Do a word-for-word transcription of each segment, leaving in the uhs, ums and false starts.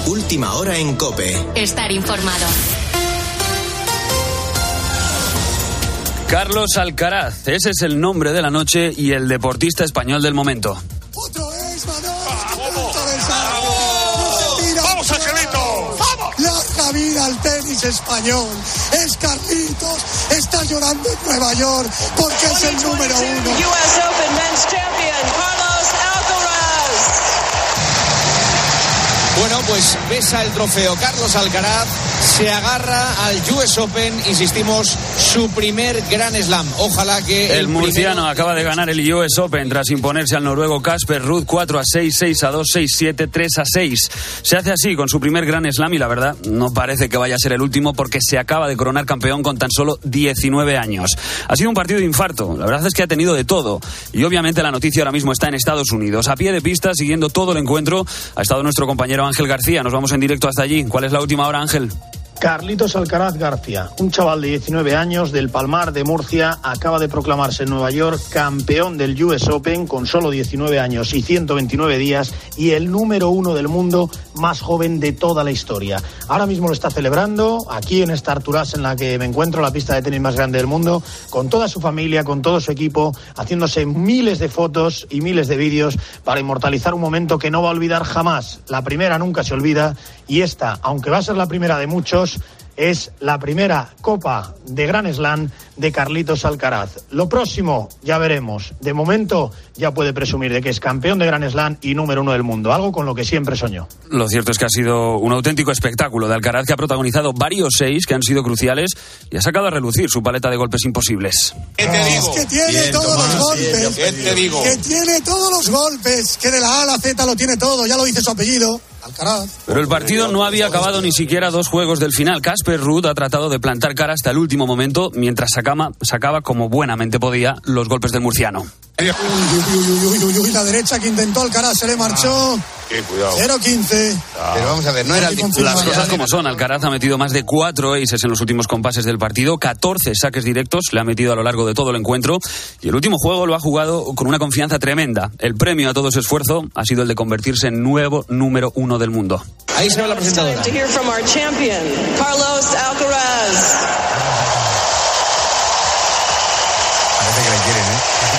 Última hora en COPE. Estar informado. Carlos Alcaraz, ese es el nombre de la noche y el deportista español del momento. Otro es, Manolo. ¡Vamos, Angelito! ¡Vamos! Larga vida al tenis español. Es Carlitos. Está llorando en Nueva York porque es el número uno. U S Open Men's Champion, Carlos Alcaraz. Bueno, pues besa el trofeo Carlos Alcaraz, se agarra al U S Open, insistimos, su primer Grand Slam. Ojalá que... El, el murciano primero... acaba de ganar el U S Open tras imponerse al noruego Casper Ruud cuatro a seis, seis a dos, seis a siete, tres a seis. Se hace así con su primer Grand Slam y la verdad no parece que vaya a ser el último porque se acaba de coronar campeón con tan solo diecinueve años. Ha sido un partido de infarto, la verdad es que ha tenido de todo y obviamente la noticia ahora mismo está en Estados Unidos. A pie de pista, siguiendo todo el encuentro, ha estado nuestro compañero Ángel García. Nos vamos en directo hasta allí. ¿Cuál es la última hora, Ángel? Carlitos Alcaraz García, un chaval de diecinueve años del Palmar de Murcia, acaba de proclamarse en Nueva York campeón del U S Open con solo diecinueve años y ciento veintinueve días y el número uno del mundo más joven de toda la historia. Ahora mismo lo está celebrando aquí en esta Arturás en la que me encuentro, la pista de tenis más grande del mundo, con toda su familia, con todo su equipo, haciéndose miles de fotos y miles de vídeos para inmortalizar un momento que no va a olvidar jamás. La primera nunca se olvida y esta, aunque va a ser la primera de muchos, es la primera Copa de Grand Slam de Carlitos Alcaraz. Lo próximo ya veremos. De momento ya puede presumir de que es campeón de Grand Slam y número uno del mundo, algo con lo que siempre soñó. Lo cierto es que ha sido un auténtico espectáculo de Alcaraz, que ha protagonizado varios seis que han sido cruciales y ha sacado a relucir su paleta de golpes imposibles. ¿Qué te digo? Es que tiene bien, todos Tomás, los golpes. ¿Qué te digo? Que tiene todos los golpes, que de la A a la Z lo tiene todo, ya lo dice su apellido. Alcaraz. Pero el partido no había acabado ni siquiera dos juegos del final. Casper Ruud ha tratado de plantar cara hasta el último momento mientras sacaba, sacaba como buenamente podía los golpes del murciano. Uy, uy, uy, uy, uy, la derecha que intentó Alcaraz se le marchó. Qué cuidado. cero quince. Ah. Pero vamos a ver, no era el Las cosas como son. Alcaraz ha metido más de cuatro aces en los últimos compases del partido, catorce saques directos le ha metido a lo largo de todo el encuentro y el último juego lo ha jugado con una confianza tremenda. El premio a todo su esfuerzo ha sido el de convertirse en nuevo número uno del mundo. Ahí se ve la presentadora. To hear from our champion, Carlos Alcaraz. Parece que le quieren, ¿eh?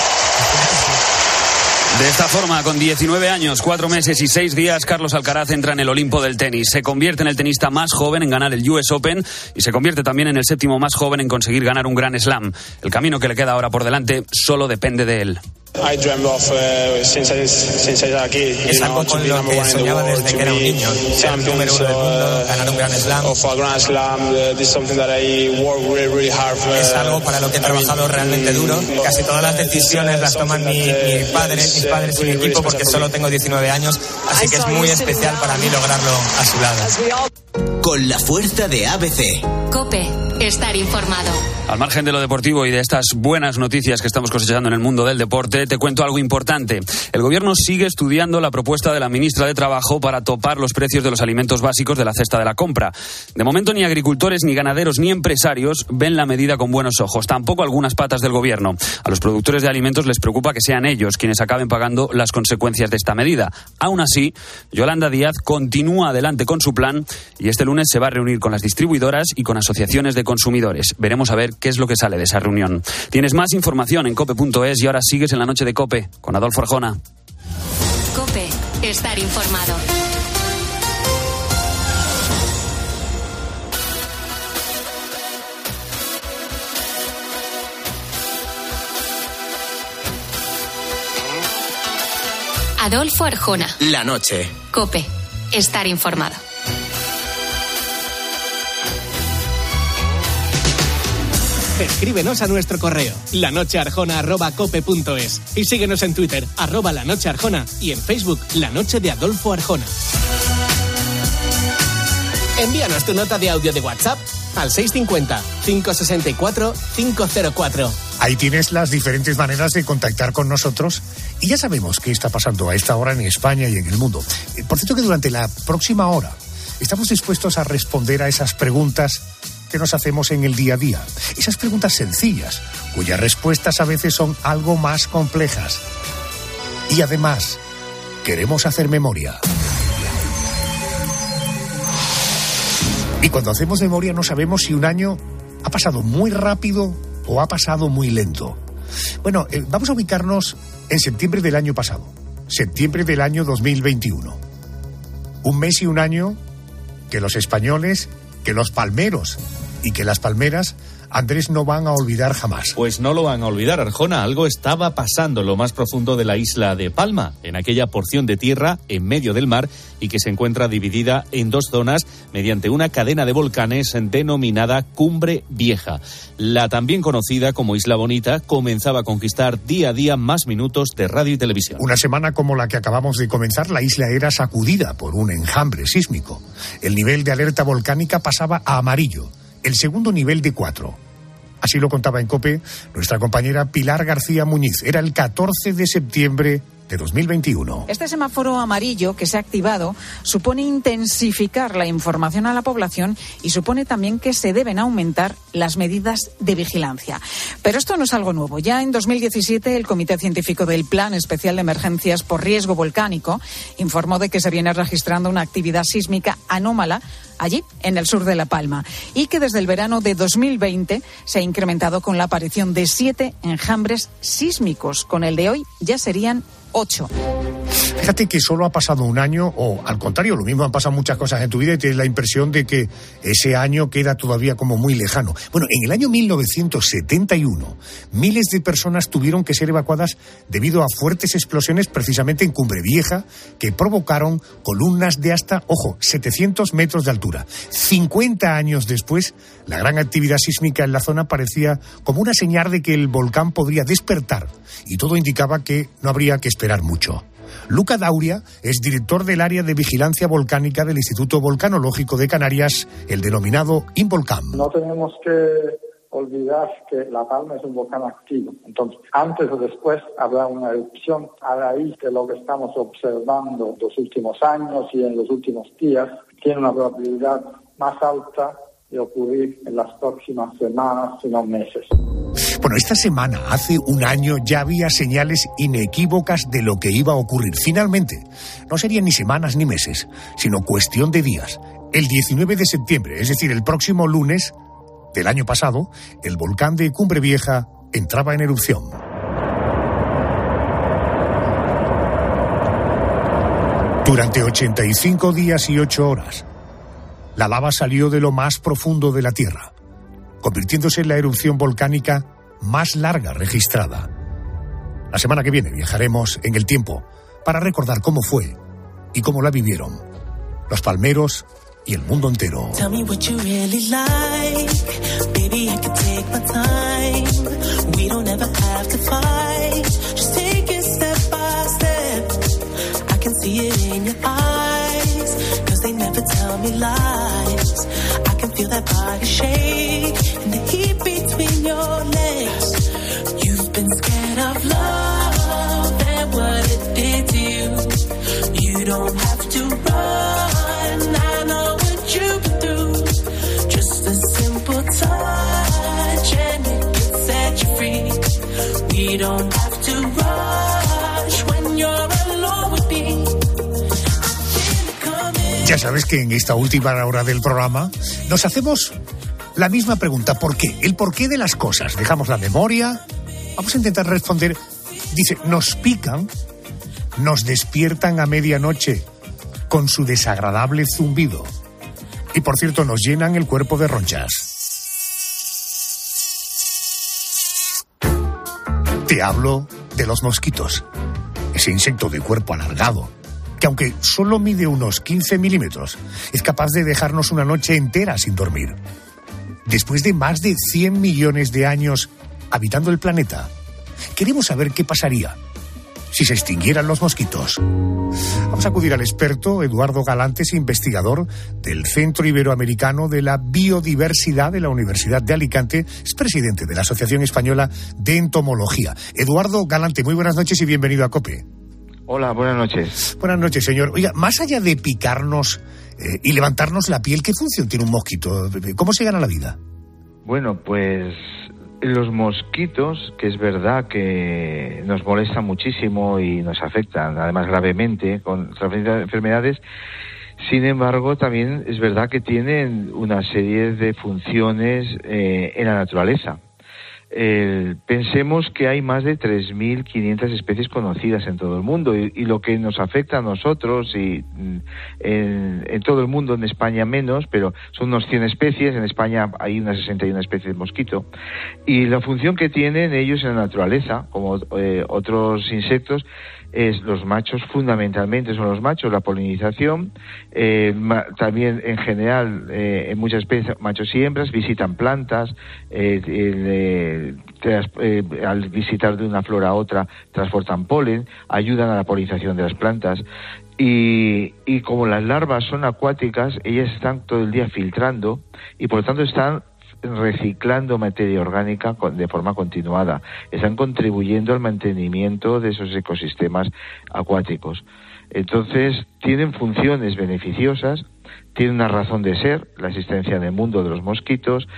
De esta forma, con diecinueve años, cuatro meses y seis días, Carlos Alcaraz entra en el Olimpo del tenis. Se convierte en el tenista más joven en ganar el U S Open y se convierte también en el séptimo más joven en conseguir ganar un Grand Slam. El camino que le queda ahora por delante solo depende de él. I dreamed of uh, since I since I was a kid. Es algo con lo que soñaba desde que era un niño, ser el número uno del mundo, ganar un Grand Slam. Of a Grand Slam, uh, this is something that I work really, really hard for. Es algo para lo que he trabajado realmente duro. Casi todas las decisiones las toman mi, mi padre, mis padres y mi equipo porque solo tengo diecinueve años, así que es muy especial para mí lograrlo a su lado. Con la fuerza de A B C. COPE, estar informado. Al margen de lo deportivo y de estas buenas noticias que estamos cosechando en el mundo del deporte, te cuento algo importante. El gobierno sigue estudiando la propuesta de la ministra de Trabajo para topar los precios de los alimentos básicos de la cesta de la compra. De momento ni agricultores, ni ganaderos, ni empresarios ven la medida con buenos ojos, tampoco algunas patas del gobierno. A los productores de alimentos les preocupa que sean ellos quienes acaben pagando las consecuencias de esta medida. Aún así, Yolanda Díaz continúa adelante con su plan y este lunes se va a reunir con las distribuidoras y con asociaciones de consumidores. Veremos a ver qué es lo que sale de esa reunión. Tienes más información en cope punto es y ahora sigues en la noche de COPE con Adolfo Arjona. COPE, estar informado. Adolfo Arjona. La noche. COPE, estar informado. Escríbenos a nuestro correo lanochearjona arroba cope punto es y síguenos en Twitter arroba lanochearjona y en Facebook La Noche de Adolfo Arjona. Envíanos tu nota de audio de WhatsApp al seis cinco cero, cinco seis cuatro, cinco cero cuatro. Ahí tienes las diferentes maneras de contactar con nosotros y ya sabemos qué está pasando a esta hora en España y en el mundo. Por cierto que durante la próxima hora estamos dispuestos a responder a esas preguntas que nos hacemos en el día a día. Esas preguntas sencillas, cuyas respuestas a veces son algo más complejas. Y además, queremos hacer memoria. Y cuando hacemos memoria no sabemos si un año ha pasado muy rápido o ha pasado muy lento. Bueno, eh, vamos a ubicarnos en septiembre del año pasado, septiembre del año dos mil veintiuno. Un mes y un año que los españoles, que los palmeros y que las palmeras, Andrés, no van a olvidar jamás. Pues no lo van a olvidar, Arjona. Algo estaba pasando en lo más profundo de la isla de Palma, en aquella porción de tierra en medio del mar y que se encuentra dividida en dos zonas mediante una cadena de volcanes denominada Cumbre Vieja. La también conocida como Isla Bonita comenzaba a conquistar día a día más minutos de radio y televisión. Una semana como la que acabamos de comenzar, la isla era sacudida por un enjambre sísmico. El nivel de alerta volcánica pasaba a amarillo, el segundo nivel de cuatro. Así lo contaba en COPE nuestra compañera Pilar García Muñiz. Era el catorce de septiembre de dos mil veintiuno. Este semáforo amarillo que se ha activado supone intensificar la información a la población y supone también que se deben aumentar las medidas de vigilancia. Pero esto no es algo nuevo. Ya en dos mil diecisiete el Comité Científico del Plan Especial de Emergencias por Riesgo Volcánico informó de que se viene registrando una actividad sísmica anómala allí, en el sur de La Palma, y que desde el verano de dos mil veinte se ha incrementado con la aparición de siete enjambres sísmicos. Con el de hoy ya serían ocho. Fíjate que solo ha pasado un año, o al contrario, lo mismo, han pasado muchas cosas en tu vida y tienes la impresión de que ese año queda todavía como muy lejano. Bueno, en el año mil novecientos setenta y uno, miles de personas tuvieron que ser evacuadas debido a fuertes explosiones precisamente en Cumbre Vieja que provocaron columnas de hasta, ojo, setecientos metros de altura. cincuenta años después, la gran actividad sísmica en la zona parecía como una señal de que el volcán podría despertar y todo indicaba que no habría que esperar mucho. Luca Dauria es director del área de vigilancia volcánica del Instituto Volcanológico de Canarias, el denominado Involcán. No tenemos que olvidar que La Palma es un volcán activo. Entonces, antes o después habrá una erupción. A raíz de lo que estamos observando en los últimos años y en los últimos días, tiene una probabilidad más alta de ocurrir en las próximas semanas, si no meses. Bueno, esta semana, hace un año, ya había señales inequívocas de lo que iba a ocurrir. Finalmente, no serían ni semanas ni meses, sino cuestión de días. El diecinueve de septiembre, es decir, el próximo lunes del año pasado, el volcán de Cumbre Vieja entraba en erupción. Durante ochenta y cinco días y ocho horas, la lava salió de lo más profundo de la Tierra, convirtiéndose en la erupción volcánica más larga registrada. La semana que viene viajaremos en el tiempo para recordar cómo fue y cómo la vivieron los palmeros y el mundo entero. Tell me what you really like. Baby, I can take my time. We don't ever have to fight. Just take it step by step. I can see it in your eyes. Cause they never tell me lies. I can feel that body shake and the heat between your legs. You've been scared of love and what it did to you. You don't have to run. I know what you've been through. Just a simple touch and it can set you free. We don't have to rush when you're alone with me. Ya sabes que en esta última hora del programa nos hacemos la misma pregunta. ¿Por qué? El porqué de las cosas. Dejamos la memoria. Vamos a intentar responder. Dice, nos pican, nos despiertan a medianoche con su desagradable zumbido. Y por cierto, nos llenan el cuerpo de ronchas. Te hablo de los mosquitos. Ese insecto de cuerpo alargado, que aunque solo mide unos quince milímetros, es capaz de dejarnos una noche entera sin dormir. Después de más de cien millones de años habitando el planeta, queremos saber qué pasaría si se extinguieran los mosquitos. Vamos a acudir al experto Eduardo Galantes, investigador del Centro Iberoamericano de la Biodiversidad de la Universidad de Alicante, es presidente de la Asociación Española de Entomología. Eduardo Galante, muy buenas noches y bienvenido a COPE. Hola, buenas noches. Buenas noches, señor. Oiga, más allá de picarnos eh, y levantarnos la piel, ¿qué función tiene un mosquito? ¿Cómo se gana la vida? Bueno, pues los mosquitos, que es verdad que nos molestan muchísimo y nos afectan, además gravemente, con enfermedades, Sin embargo, también es verdad que tienen una serie de funciones eh, en la naturaleza. Eh, pensemos que hay más de tres mil quinientas especies conocidas en todo el mundo y, y lo que nos afecta a nosotros y en, en todo el mundo, en España menos, pero son unos cien especies, en España hay unas sesenta y una especies de mosquito, y la función que tienen ellos en la naturaleza, como eh, otros insectos, es los machos, fundamentalmente son los machos, la polinización, eh, ma, también en general eh, en muchas especies machos y hembras visitan plantas, eh, eh, tras, eh, al visitar de una flora a otra transportan polen, ayudan a la polinización de las plantas y, y como las larvas son acuáticas, ellas están todo el día filtrando y por lo tanto están reciclando materia orgánica de forma continuada, están contribuyendo al mantenimiento de esos ecosistemas acuáticos. Entonces, tienen funciones beneficiosas, tienen una razón de ser, la existencia en el mundo de los mosquitos,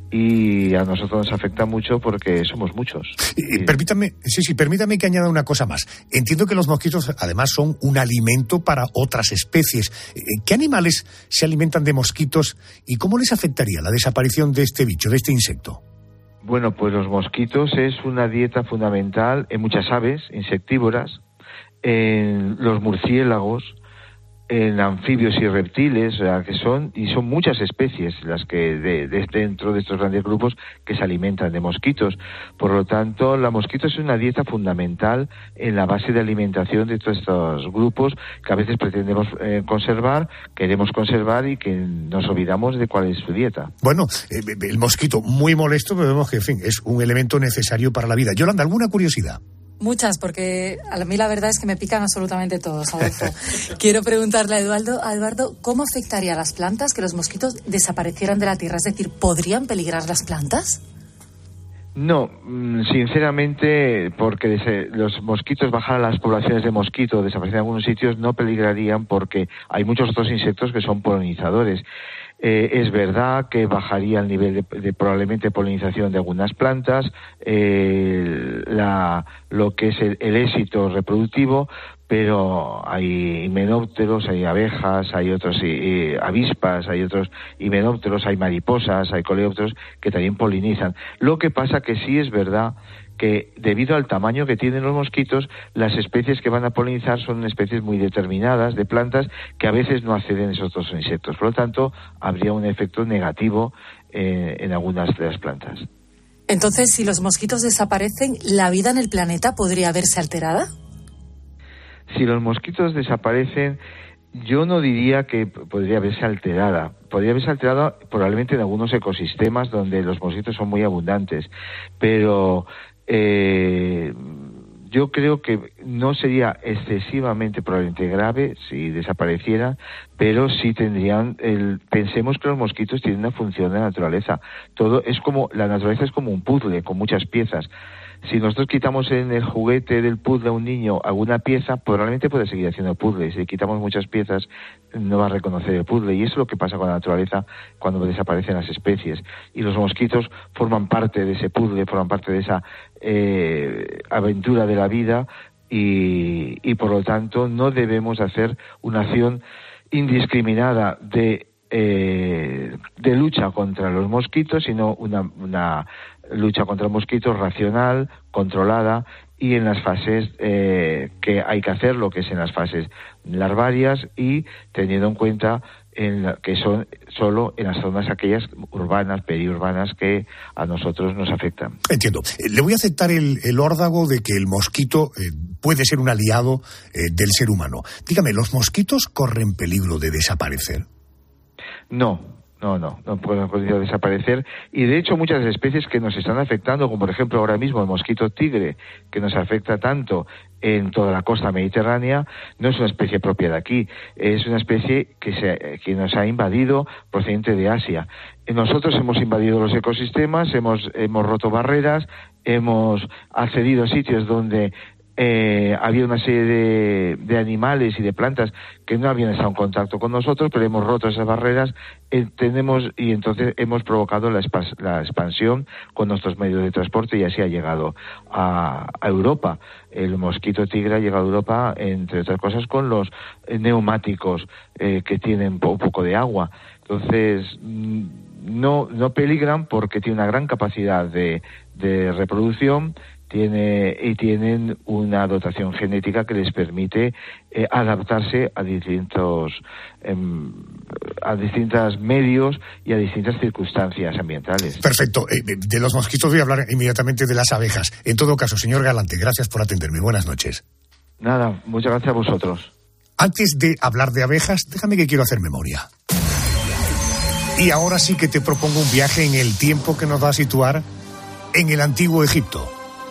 y a nosotros nos afecta mucho porque somos muchos. Y, permítame, sí, sí, permítame que añada una cosa más. Entiendo que los mosquitos además son un alimento para otras especies. ¿Qué animales se alimentan de mosquitos y cómo les afectaría la desaparición de este bicho, de este insecto? Bueno, pues los mosquitos es una dieta fundamental en muchas aves insectívoras, en los murciélagos, en anfibios y reptiles, o sea, que son, y son muchas especies las que de, de dentro de estos grandes grupos que se alimentan de mosquitos. Por lo tanto, la mosquito es una dieta fundamental en la base de alimentación de todos estos grupos que a veces pretendemos eh, conservar, queremos conservar y que nos olvidamos de cuál es su dieta. Bueno, eh, el mosquito muy molesto, pero vemos que, en fin, es un elemento necesario para la vida. Yolanda, ¿alguna curiosidad? Muchas, porque a mí la verdad es que me pican absolutamente todos, Adolfo. Quiero preguntarle a Eduardo, a Eduardo, ¿cómo afectaría a las plantas que los mosquitos desaparecieran de la tierra? Es decir, ¿podrían peligrar las plantas? No, sinceramente, porque los mosquitos, bajar las poblaciones de mosquito, desaparecer en algunos sitios, no peligrarían porque hay muchos otros insectos que son polinizadores. Eh, es verdad que bajaría el nivel de, de probablemente polinización de algunas plantas, eh, la, lo que es el, el éxito reproductivo, pero hay himenópteros, hay abejas, hay otros eh, avispas, hay otros himenópteros, hay mariposas, hay coleópteros que también polinizan. Lo que pasa que sí es verdad que debido al tamaño que tienen los mosquitos, las especies que van a polinizar son especies muy determinadas de plantas que a veces no acceden a esos otros insectos. Por lo tanto, habría un efecto negativo eh, en algunas de las plantas. Entonces, si los mosquitos desaparecen, ¿la vida en el planeta podría verse alterada? Si los mosquitos desaparecen, yo no diría que podría verse alterada. Podría verse alterada probablemente en algunos ecosistemas donde los mosquitos son muy abundantes, pero Eh, yo creo que no sería excesivamente probablemente grave si desapareciera, pero sí tendrían el, pensemos que los mosquitos tienen una función de la naturaleza. Todo es como, la naturaleza es como un puzzle con muchas piezas. Si nosotros quitamos en el juguete del puzzle a un niño alguna pieza, probablemente puede seguir haciendo puzzles. Si quitamos muchas piezas, no va a reconocer el puzzle. Y eso es lo que pasa con la naturaleza cuando desaparecen las especies. Y los mosquitos forman parte de ese puzzle, forman parte de esa eh, aventura de la vida y, y por lo tanto no debemos hacer una acción indiscriminada de eh, de lucha contra los mosquitos, sino una, una lucha contra los mosquitos racional, controlada y en las fases eh, que hay que hacerlo, que es en las fases larvarias y teniendo en cuenta en la, que son solo en las zonas aquellas urbanas, periurbanas que a nosotros nos afectan. Entiendo. Le voy a aceptar el, el órdago de que el mosquito eh, puede ser un aliado eh, del ser humano. Dígame, ¿los mosquitos corren peligro de desaparecer? No, no, no, no pueden podido desaparecer y de hecho muchas especies que nos están afectando, como por ejemplo ahora mismo el mosquito tigre, que nos afecta tanto en toda la costa mediterránea, no es una especie propia de aquí, es una especie que, se, que nos ha invadido procedente de Asia. Nosotros hemos invadido los ecosistemas, hemos, hemos roto barreras, hemos accedido a sitios donde eh, había una serie de, de animales y de plantas que no habían estado en contacto con nosotros, pero hemos roto esas barreras, eh, tenemos y entonces hemos provocado la, espas, la expansión con nuestros medios de transporte y así ha llegado a, a Europa. El mosquito tigre ha llegado a Europa, entre otras cosas, con los neumáticos eh, que tienen un poco de agua. Entonces, no, no peligran porque tiene una gran capacidad de, de reproducción, tiene y tienen una dotación genética que les permite eh, adaptarse a distintos eh, a distintos medios y a distintas circunstancias ambientales. Perfecto. Eh, de los mosquitos voy a hablar inmediatamente de las abejas. En todo caso, señor Galante, gracias por atenderme. Buenas noches. Nada, muchas gracias a vosotros. Antes de hablar de abejas, déjame que quiero hacer memoria. Y ahora sí que te propongo un viaje en el tiempo que nos va a situar en el Antiguo Egipto.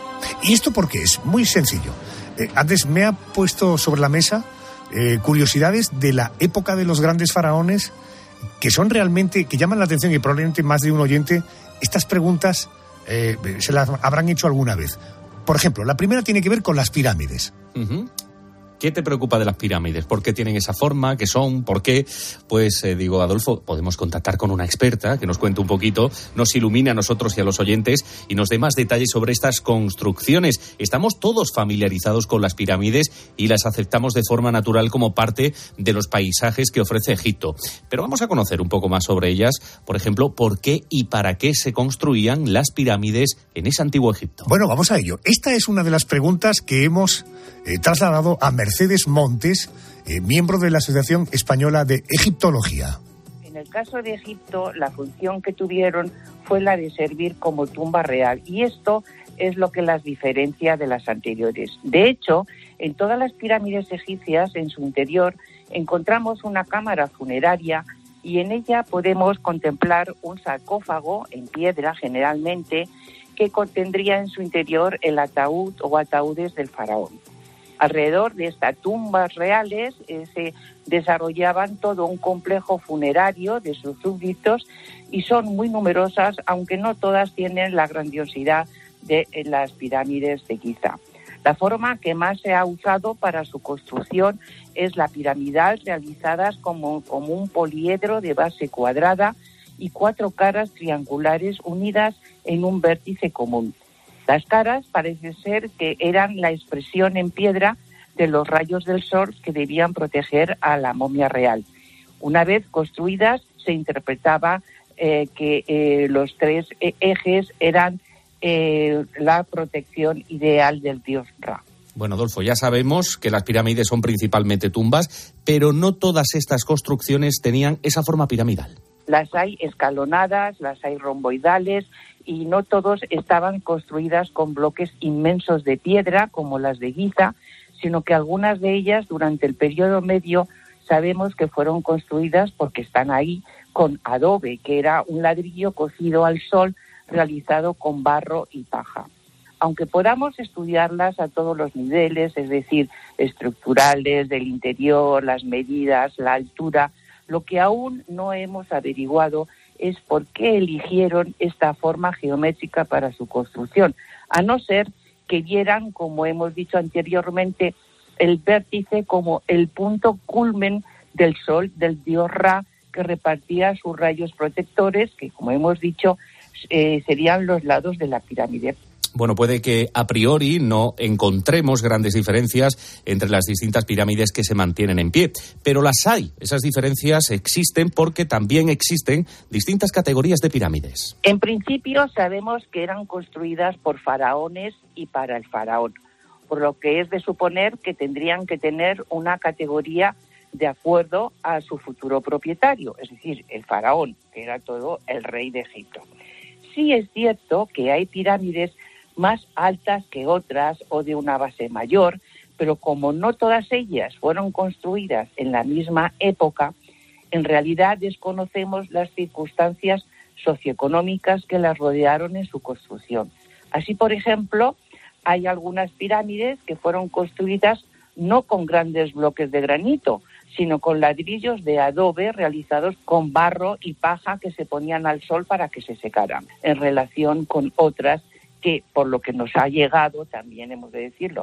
¿Y esto por qué? Es muy sencillo. Eh, antes me ha puesto sobre la mesa eh, curiosidades de la época de los grandes faraones que son realmente, que llaman la atención y probablemente más de un oyente, estas preguntas eh, se las habrán hecho alguna vez. Por ejemplo, la primera tiene que ver con las pirámides. Uh-huh. ¿Qué te preocupa de las pirámides? ¿Por qué tienen esa forma? ¿Qué son? ¿Por qué? Pues eh, digo, Adolfo, podemos contactar con una experta que nos cuente un poquito, nos ilumine a nosotros y a los oyentes y nos dé más detalles sobre estas construcciones. Estamos todos familiarizados con las pirámides y las aceptamos de forma natural como parte de los paisajes que ofrece Egipto. Pero vamos a conocer un poco más sobre ellas. Por ejemplo, ¿por qué y para qué se construían las pirámides en ese antiguo Egipto? Bueno, vamos a ello. Esta es una de las preguntas que hemos eh, trasladado a Mercedes Montes, eh, miembro de la Asociación Española de Egiptología. En el caso de Egipto, la función que tuvieron fue la de servir como tumba real, y esto es lo que las diferencia de las anteriores. De hecho, en todas las pirámides egipcias, en su interior, encontramos una cámara funeraria y en ella podemos contemplar un sarcófago en piedra, generalmente, que contendría en su interior el ataúd o ataúdes del faraón. Alrededor de estas tumbas reales eh, se desarrollaban todo un complejo funerario de sus súbditos y son muy numerosas, aunque no todas tienen la grandiosidad de eh, las pirámides de Giza. La forma que más se ha usado para su construcción es la piramidal, realizadas como, como un poliedro de base cuadrada y cuatro caras triangulares unidas en un vértice común. Las caras parece ser que eran la expresión en piedra de los rayos del sol que debían proteger a la momia real. Una vez construidas, se interpretaba eh, que eh, los tres ejes eran eh, la protección ideal del dios Ra. Bueno, Adolfo, ya sabemos que las pirámides son principalmente tumbas, pero no todas estas construcciones tenían esa forma piramidal. Las hay escalonadas, las hay romboidales, y no todos estaban construidas con bloques inmensos de piedra como las de Giza, sino que algunas de ellas durante el periodo medio sabemos que fueron construidas porque están ahí con adobe, que era un ladrillo cocido al sol realizado con barro y paja. Aunque podamos estudiarlas a todos los niveles, es decir, estructurales, del interior, las medidas, la altura, lo que aún no hemos averiguado es por qué eligieron esta forma geométrica para su construcción, a no ser que vieran, como hemos dicho anteriormente, el vértice como el punto culmen del sol, del dios Ra, que repartía sus rayos protectores, que como hemos dicho, eh, serían los lados de la pirámide. Bueno, puede que a priori no encontremos grandes diferencias entre las distintas pirámides que se mantienen en pie, pero las hay. Esas diferencias existen porque también existen distintas categorías de pirámides. En principio sabemos que eran construidas por faraones y para el faraón, por lo que es de suponer que tendrían que tener una categoría de acuerdo a su futuro propietario, es decir, el faraón, que era todo el rey de Egipto. Sí es cierto que hay pirámides más altas que otras o de una base mayor, pero como no todas ellas fueron construidas en la misma época, en realidad desconocemos las circunstancias socioeconómicas que las rodearon en su construcción. Así, por ejemplo, hay algunas pirámides que fueron construidas no con grandes bloques de granito, sino con ladrillos de adobe realizados con barro y paja que se ponían al sol para que se secaran, en relación con otras que, por lo que nos ha llegado, también hemos de decirlo,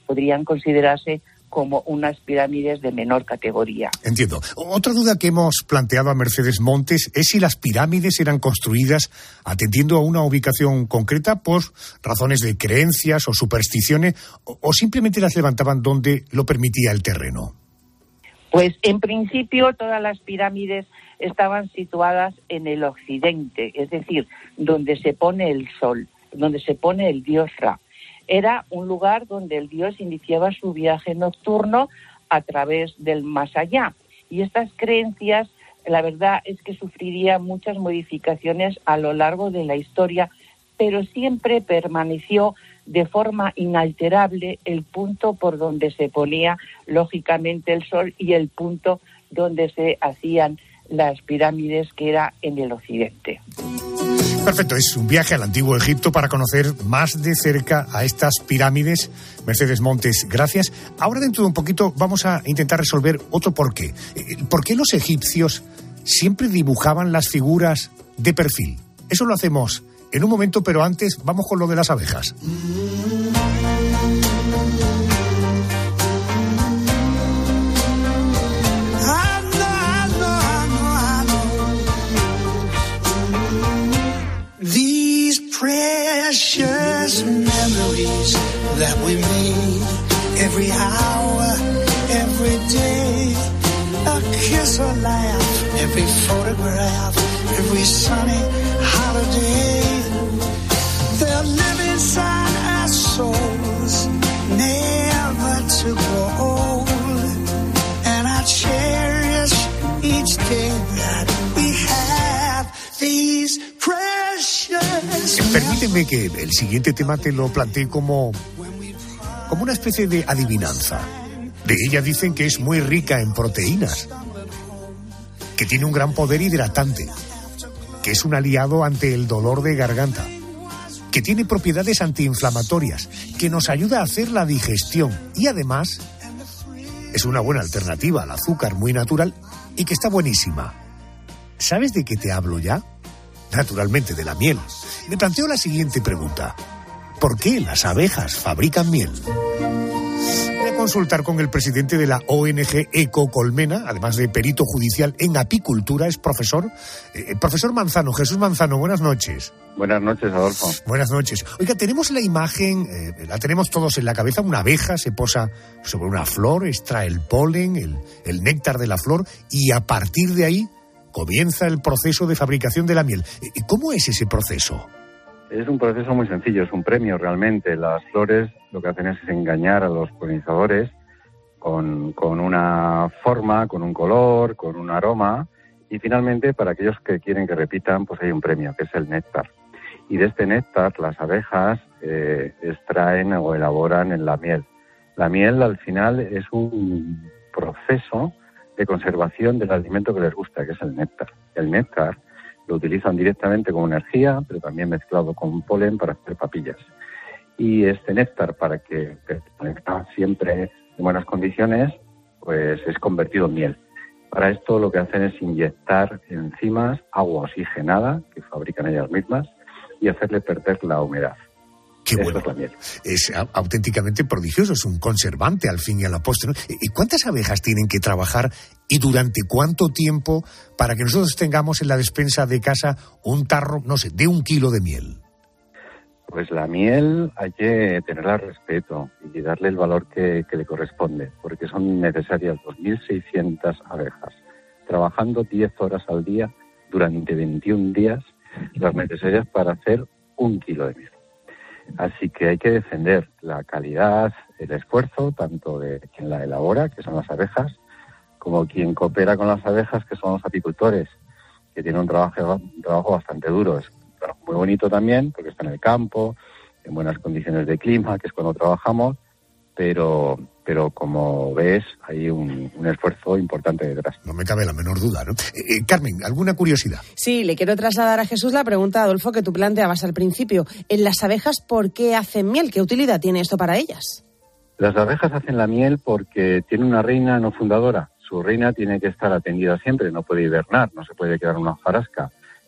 podrían considerarse como unas pirámides de menor categoría. Entiendo. Otra duda que hemos planteado a Mercedes Montes es si las pirámides eran construidas atendiendo a una ubicación concreta por razones de creencias o supersticiones, o, o simplemente las levantaban donde lo permitía el terreno. Pues en principio todas las pirámides estaban situadas en el occidente, es decir, donde se pone el sol, donde se pone el dios Ra. Era un lugar donde el dios iniciaba su viaje nocturno a través del más allá. Y estas creencias, la verdad es que sufrirían muchas modificaciones a lo largo de la historia, pero siempre permaneció de forma inalterable el punto por donde se ponía, lógicamente, el sol y el punto donde se hacían las pirámides, que era en el occidente. Perfecto, es un viaje al antiguo Egipto para conocer más de cerca a estas pirámides. Mercedes Montes, gracias. Ahora, dentro de un poquito, vamos a intentar resolver otro porqué. ¿Por qué los egipcios siempre dibujaban las figuras de perfil? Eso lo hacemos en un momento, pero antes vamos con lo de las abejas. Precious memories that we made, every hour, every day, a kiss, a laugh, every photograph, every sunny holiday. They'll live inside our souls, never to grow old, and I cherish each day that we have these precious. Permíteme que el siguiente tema te lo plantee como, como una especie de adivinanza. De ella dicen que es muy rica en proteínas, que tiene un gran poder hidratante, que es un aliado ante el dolor de garganta, que tiene propiedades antiinflamatorias, que nos ayuda a hacer la digestión y además es una buena alternativa al azúcar muy natural y que está buenísima. ¿Sabes de qué te hablo ya? Naturalmente, de la miel. Me planteo la siguiente pregunta. ¿Por qué las abejas fabrican miel? Voy a consultar con el presidente de la O N G Ecocolmena, además de perito judicial en apicultura, es profesor. Eh, profesor Manzano, Jesús Manzano, buenas noches. Buenas noches, Adolfo. Buenas noches. Oiga, tenemos la imagen, eh, la tenemos todos en la cabeza, una abeja se posa sobre una flor, extrae el polen, el, el néctar de la flor, y a partir de ahí comienza el proceso de fabricación de la miel. ¿Cómo es ese proceso? Es un proceso muy sencillo, es un premio realmente. Las flores lo que hacen es engañar a los polinizadores con, con una forma, con un color, con un aroma, y finalmente para aquellos que quieren que repitan, pues hay un premio, que es el néctar. Y de este néctar las abejas eh, extraen o elaboran en la miel. La miel al final es un proceso de conservación del alimento que les gusta, que es el néctar. El néctar lo utilizan directamente como energía, pero también mezclado con polen para hacer papillas. Y este néctar, para que permanezca siempre en buenas condiciones, pues es convertido en miel. Para esto lo que hacen es inyectar enzimas, agua oxigenada, que fabrican ellas mismas, y hacerle perder la humedad. Qué bueno. Es la miel. Es auténticamente prodigioso, es un conservante al fin y a la postre, ¿no? ¿Y cuántas abejas tienen que trabajar y durante cuánto tiempo para que nosotros tengamos en la despensa de casa un tarro, no sé, de un kilo de miel? Pues la miel hay que tenerla respeto y darle el valor que, que le corresponde, porque son necesarias dos mil seiscientas abejas, trabajando diez horas al día durante veintiún días, las necesarias para hacer un kilo de miel. Así que hay que defender la calidad, el esfuerzo, tanto de quien la elabora, que son las abejas, como quien coopera con las abejas, que son los apicultores, que tienen un trabajo, un trabajo bastante duro. Es un trabajo muy bonito también, porque está en el campo, en buenas condiciones de clima, que es cuando trabajamos, pero, pero como ves, hay un, un esfuerzo importante detrás. No me cabe la menor duda, ¿no? Eh, eh, Carmen, ¿alguna curiosidad? Sí, le quiero trasladar a Jesús la pregunta, Adolfo, que tú planteabas al principio. En las abejas, ¿por qué hacen miel? ¿Qué utilidad tiene esto para ellas? Las abejas hacen la miel porque tienen una reina no fundadora. Su reina tiene que estar atendida siempre, no puede hibernar, no se puede quedar en una hojarasca.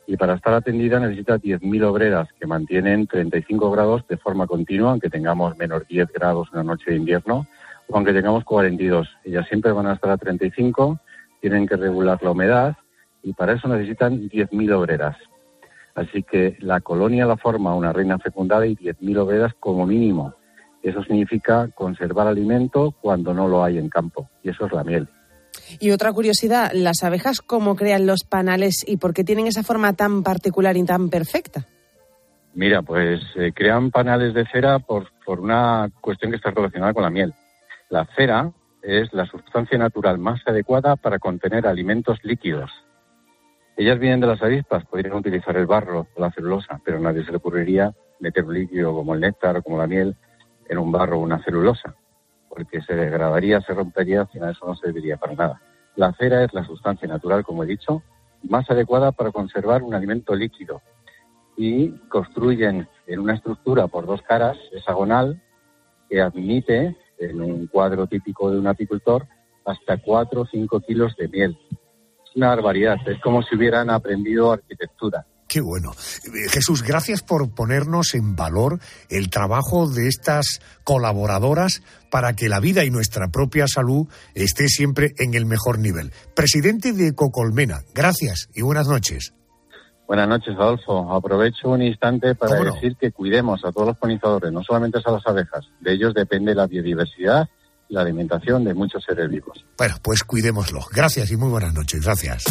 y para estar atendida necesita diez mil obreras que mantienen treinta y cinco grados de forma continua, aunque tengamos menos diez grados una noche de invierno, o aunque tengamos cuarenta y dos. Ellas siempre van a estar a treinta y cinco, tienen que regular la humedad, y para eso necesitan diez mil obreras. Así que la colonia la forma una reina fecundada y diez mil obreras como mínimo. Eso significa conservar alimento cuando no lo hay en campo, y eso es la miel. Y otra curiosidad, ¿las abejas cómo crean los panales y por qué tienen esa forma tan particular y tan perfecta? Mira, pues eh, crean panales de cera por, por una cuestión que está relacionada con la miel. La cera es la sustancia natural más adecuada para contener alimentos líquidos. Ellas vienen de las avispas, podrían utilizar el barro o la celulosa, pero a nadie se le ocurriría meter un líquido como el néctar o como la miel en un barro o una celulosa, porque se degradaría, se rompería, al final eso no serviría para nada. La cera es la sustancia natural, como he dicho, más adecuada para conservar un alimento líquido, y construyen en una estructura por dos caras, hexagonal, que admite, en un cuadro típico de un apicultor, hasta cuatro o cinco kilos de miel. Es una barbaridad, es como si hubieran aprendido arquitectura. Qué bueno. Jesús, gracias por ponernos en valor el trabajo de estas colaboradoras para que la vida y nuestra propia salud esté siempre en el mejor nivel. Presidente de Ecocolmena, gracias y buenas noches. Buenas noches, Adolfo. Aprovecho un instante para no? decir que cuidemos a todos los polinizadores, no solamente a las abejas. De ellos depende la biodiversidad y la alimentación de muchos seres vivos. Bueno, pues cuidémoslo. Gracias y muy buenas noches. Gracias.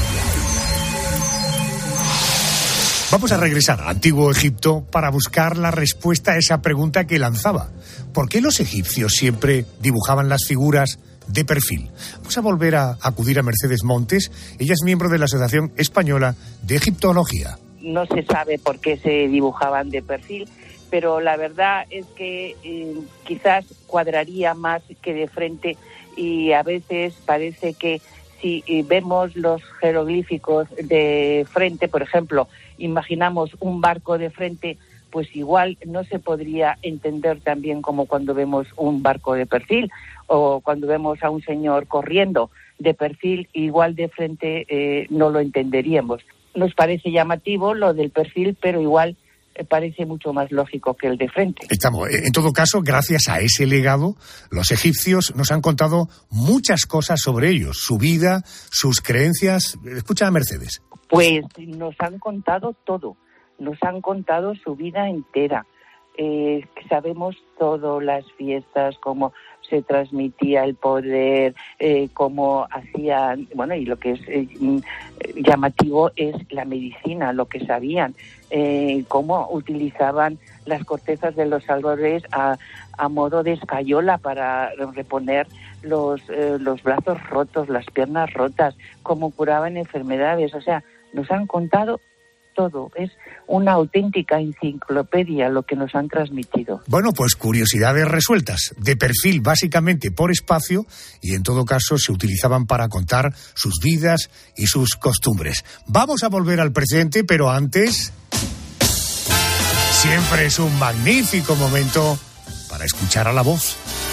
Vamos a regresar al Antiguo Egipto para buscar la respuesta a esa pregunta que lanzaba. ¿Por qué los egipcios siempre dibujaban las figuras de perfil? Vamos a volver a acudir a Mercedes Montes. Ella es miembro de la Asociación Española de Egiptología. No se sabe por qué se dibujaban de perfil, pero la verdad es que eh, quizás cuadraría más que de frente, y a veces parece que si vemos los jeroglíficos de frente, por ejemplo, imaginamos un barco de frente, pues igual no se podría entender tan bien como cuando vemos un barco de perfil, o cuando vemos a un señor corriendo de perfil, igual de frente eh, no lo entenderíamos. Nos parece llamativo lo del perfil, pero igual parece mucho más lógico que el de frente. Estamos, en todo caso, gracias a ese legado, los egipcios nos han contado muchas cosas sobre ellos, su vida, sus creencias. Escucha a Mercedes. Pues nos han contado todo, nos han contado su vida entera. Eh, sabemos todo, las fiestas, cómo se transmitía el poder, eh, cómo hacían, bueno, y lo que es eh, llamativo es la medicina, lo que sabían, eh, cómo utilizaban las cortezas de los árboles a, a modo de escayola para reponer los, eh, los brazos rotos, las piernas rotas, cómo curaban enfermedades. O sea, nos han contado todo, es una auténtica enciclopedia lo que nos han transmitido. Bueno, pues curiosidades resueltas, de perfil básicamente por espacio, y en todo caso se utilizaban para contar sus vidas y sus costumbres. Vamos a volver al presente, pero antes, siempre es un magnífico momento para escuchar a la voz.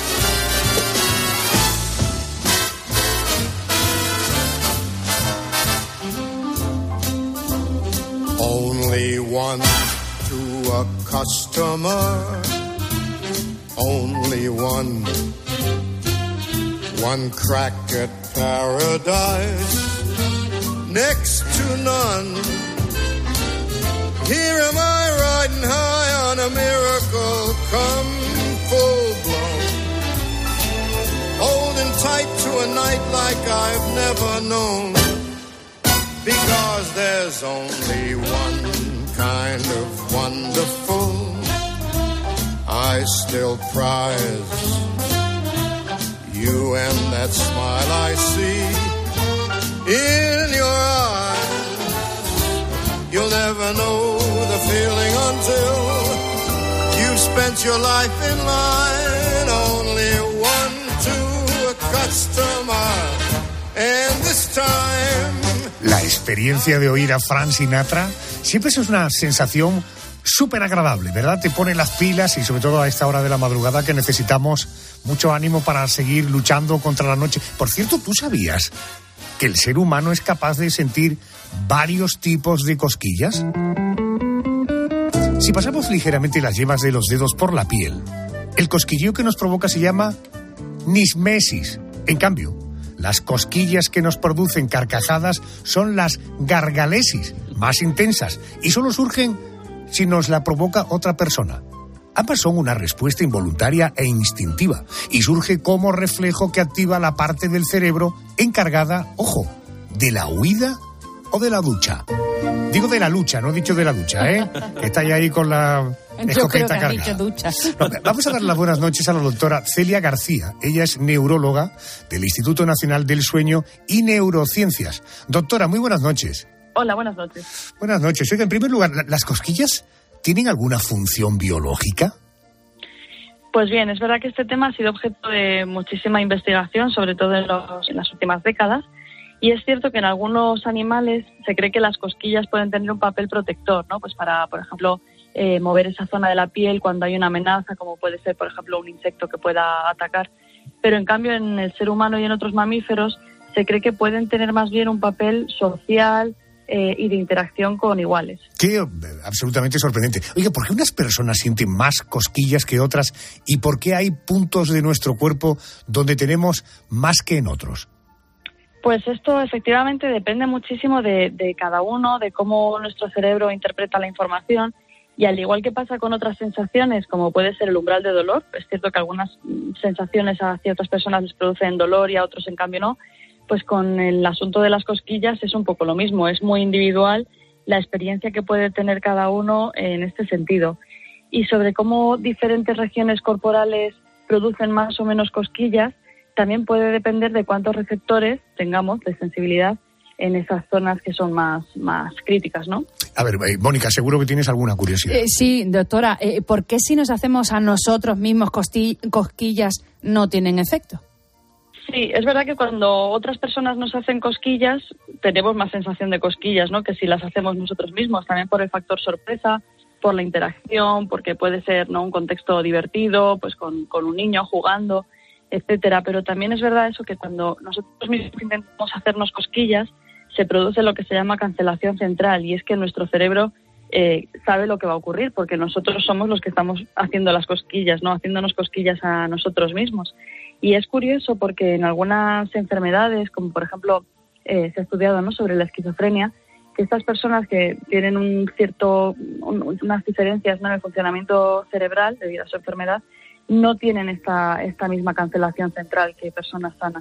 Only one to a customer, only one, one crack at paradise, next to none. Here am I riding high on a miracle come full blown, holding tight to a night like I've never known. Because there's only one kind of wonderful I still prize. You and that smile I see in your eyes. You'll never know the feeling until you've spent your life in line. Only one to a customer, and this time La experiencia de oír a Frank Sinatra siempre es una sensación súper agradable, ¿verdad? Te pone las pilas, y sobre todo a esta hora de la madrugada que necesitamos mucho ánimo para seguir luchando contra la noche. Por cierto, ¿tú sabías que el ser humano es capaz de sentir varios tipos de cosquillas? Si pasamos ligeramente las yemas de los dedos por la piel, el cosquilleo que nos provoca se llama nismesis. En cambio, las cosquillas que nos producen carcajadas son las gargalesis, más intensas, y solo surgen si nos la provoca otra persona. Ambas son una respuesta involuntaria e instintiva, y surge como reflejo que activa la parte del cerebro encargada, ojo, de la huida o de la ducha. Digo de la lucha, no he dicho de la ducha, ¿eh? Que está ahí con la escopeta cargada. No, vamos a dar las buenas noches a la doctora Celia García. Ella es neuróloga del Instituto Nacional del Sueño y Neurociencias. Doctora, muy buenas noches. Hola, buenas noches. Buenas noches. Oiga, en primer lugar, ¿las cosquillas tienen alguna función biológica? Pues bien, es verdad que este tema ha sido objeto de muchísima investigación, sobre todo en, los, en las últimas décadas. Y es cierto que en algunos animales se cree que las cosquillas pueden tener un papel protector, ¿no? Pues para, por ejemplo, eh, mover esa zona de la piel cuando hay una amenaza, como puede ser, por ejemplo, un insecto que pueda atacar. Pero en cambio en el ser humano y en otros mamíferos se cree que pueden tener más bien un papel social eh, y de interacción con iguales. Qué absolutamente sorprendente. Oiga, ¿por qué unas personas sienten más cosquillas que otras y por qué hay puntos de nuestro cuerpo donde tenemos más que en otros? Pues esto efectivamente depende muchísimo de, de cada uno, de cómo nuestro cerebro interpreta la información, y al igual que pasa con otras sensaciones, como puede ser el umbral de dolor, es cierto que algunas sensaciones a ciertas personas les producen dolor y a otros en cambio no, pues con el asunto de las cosquillas es un poco lo mismo, es muy individual la experiencia que puede tener cada uno en este sentido. Y sobre cómo diferentes regiones corporales producen más o menos cosquillas, también puede depender de cuántos receptores tengamos de sensibilidad en esas zonas que son más, más críticas, ¿no? A ver, eh, Mónica, seguro que tienes alguna curiosidad. Eh, sí, doctora, eh, ¿por qué si nos hacemos a nosotros mismos costi- cosquillas no tienen efecto? Sí, es verdad que cuando otras personas nos hacen cosquillas, tenemos más sensación de cosquillas, ¿no? Que si las hacemos nosotros mismos, también por el factor sorpresa, por la interacción, porque puede ser, ¿no?, un contexto divertido, pues con, con un niño jugando, etcétera. Pero también es verdad eso, que cuando nosotros mismos intentamos hacernos cosquillas, se produce lo que se llama cancelación central, y es que nuestro cerebro eh, sabe lo que va a ocurrir, porque nosotros somos los que estamos haciendo las cosquillas, ¿no? Haciéndonos cosquillas a nosotros mismos. Y es curioso porque en algunas enfermedades, como por ejemplo eh, se ha estudiado, ¿no?, sobre la esquizofrenia, que estas personas que tienen un cierto, un, unas diferencias, ¿no?, en el funcionamiento cerebral debido a su enfermedad, no tienen esta, esta misma cancelación central que personas sanas.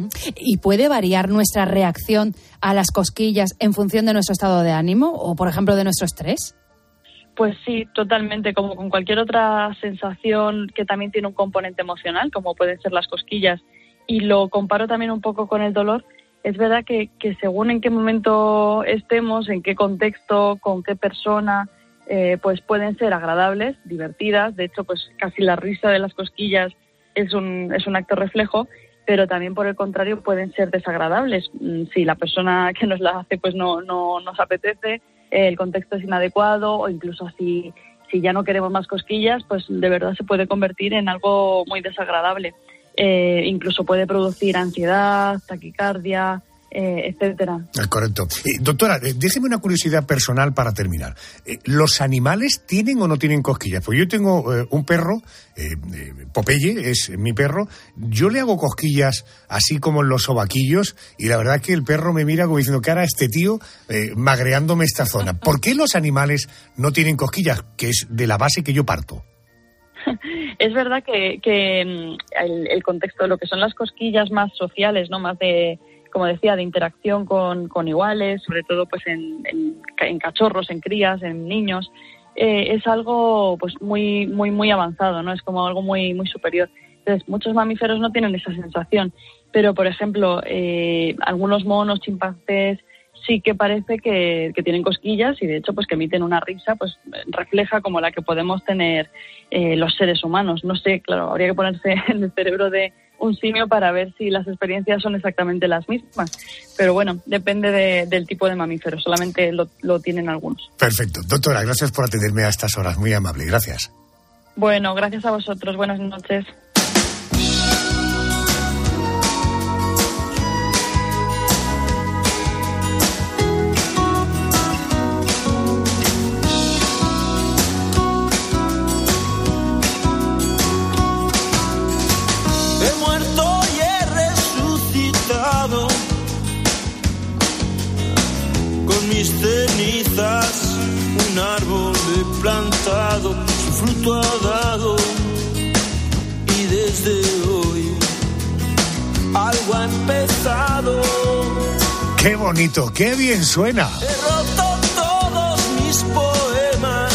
¿Y puede variar nuestra reacción a las cosquillas en función de nuestro estado de ánimo o, por ejemplo, de nuestro estrés? Pues sí, totalmente, como con cualquier otra sensación que también tiene un componente emocional, como pueden ser las cosquillas, y lo comparo también un poco con el dolor. Es verdad que, que según en qué momento estemos, en qué contexto, con qué persona, eh, pues pueden ser agradables, divertidas. De hecho, pues casi la risa de las cosquillas es un, es un acto reflejo, pero también por el contrario pueden ser desagradables. Si la persona que nos la hace pues no, no nos apetece, el contexto es inadecuado, o incluso si, si ya no queremos más cosquillas, pues de verdad se puede convertir en algo muy desagradable. Eh, incluso puede producir ansiedad, taquicardia, eh, etcétera. Correcto. Eh, doctora, eh, déjeme una curiosidad personal para terminar. Eh, ¿Los animales tienen o no tienen cosquillas? Pues yo tengo eh, un perro, eh, eh, Popeye es mi perro, yo le hago cosquillas así como en los sobaquillos, y la verdad que el perro me mira como diciendo, ¿qué hará este tío eh, magreándome esta zona? ¿Por qué los animales no tienen cosquillas? Que es de la base que yo parto. Es verdad que, que el, el contexto, lo que son las cosquillas más sociales, no, más de, como decía, de interacción con, con iguales, sobre todo pues en, en, en cachorros, en crías, en niños, eh, es algo pues muy muy muy avanzado, ¿no? Es como algo muy muy superior. Entonces, muchos mamíferos no tienen esa sensación, pero por ejemplo, eh, algunos monos, chimpancés, sí que parece que, que tienen cosquillas, y de hecho pues que emiten una risa pues refleja como la que podemos tener eh, los seres humanos. No sé, claro, habría que ponerse en el cerebro de un simio para ver si las experiencias son exactamente las mismas, pero bueno, depende de, del tipo de mamífero, solamente lo, lo tienen algunos. Perfecto. Doctora, gracias por atenderme a estas horas, muy amable, gracias. Bueno, gracias a vosotros, buenas noches. mis cenizas, un árbol he plantado, su fruto ha dado, y desde hoy algo ha empezado. ¡Qué bonito! ¡Qué bien suena! He roto todos mis poemas,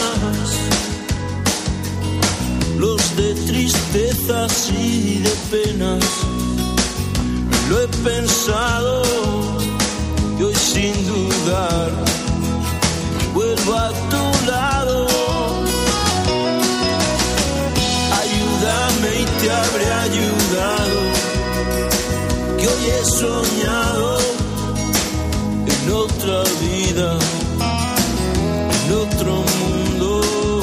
los de tristezas y de penas. Lo he pensado y hoy sin dudar vuelvo a tu lado. Ayúdame y te habré ayudado, que hoy he soñado en otra vida, en otro mundo.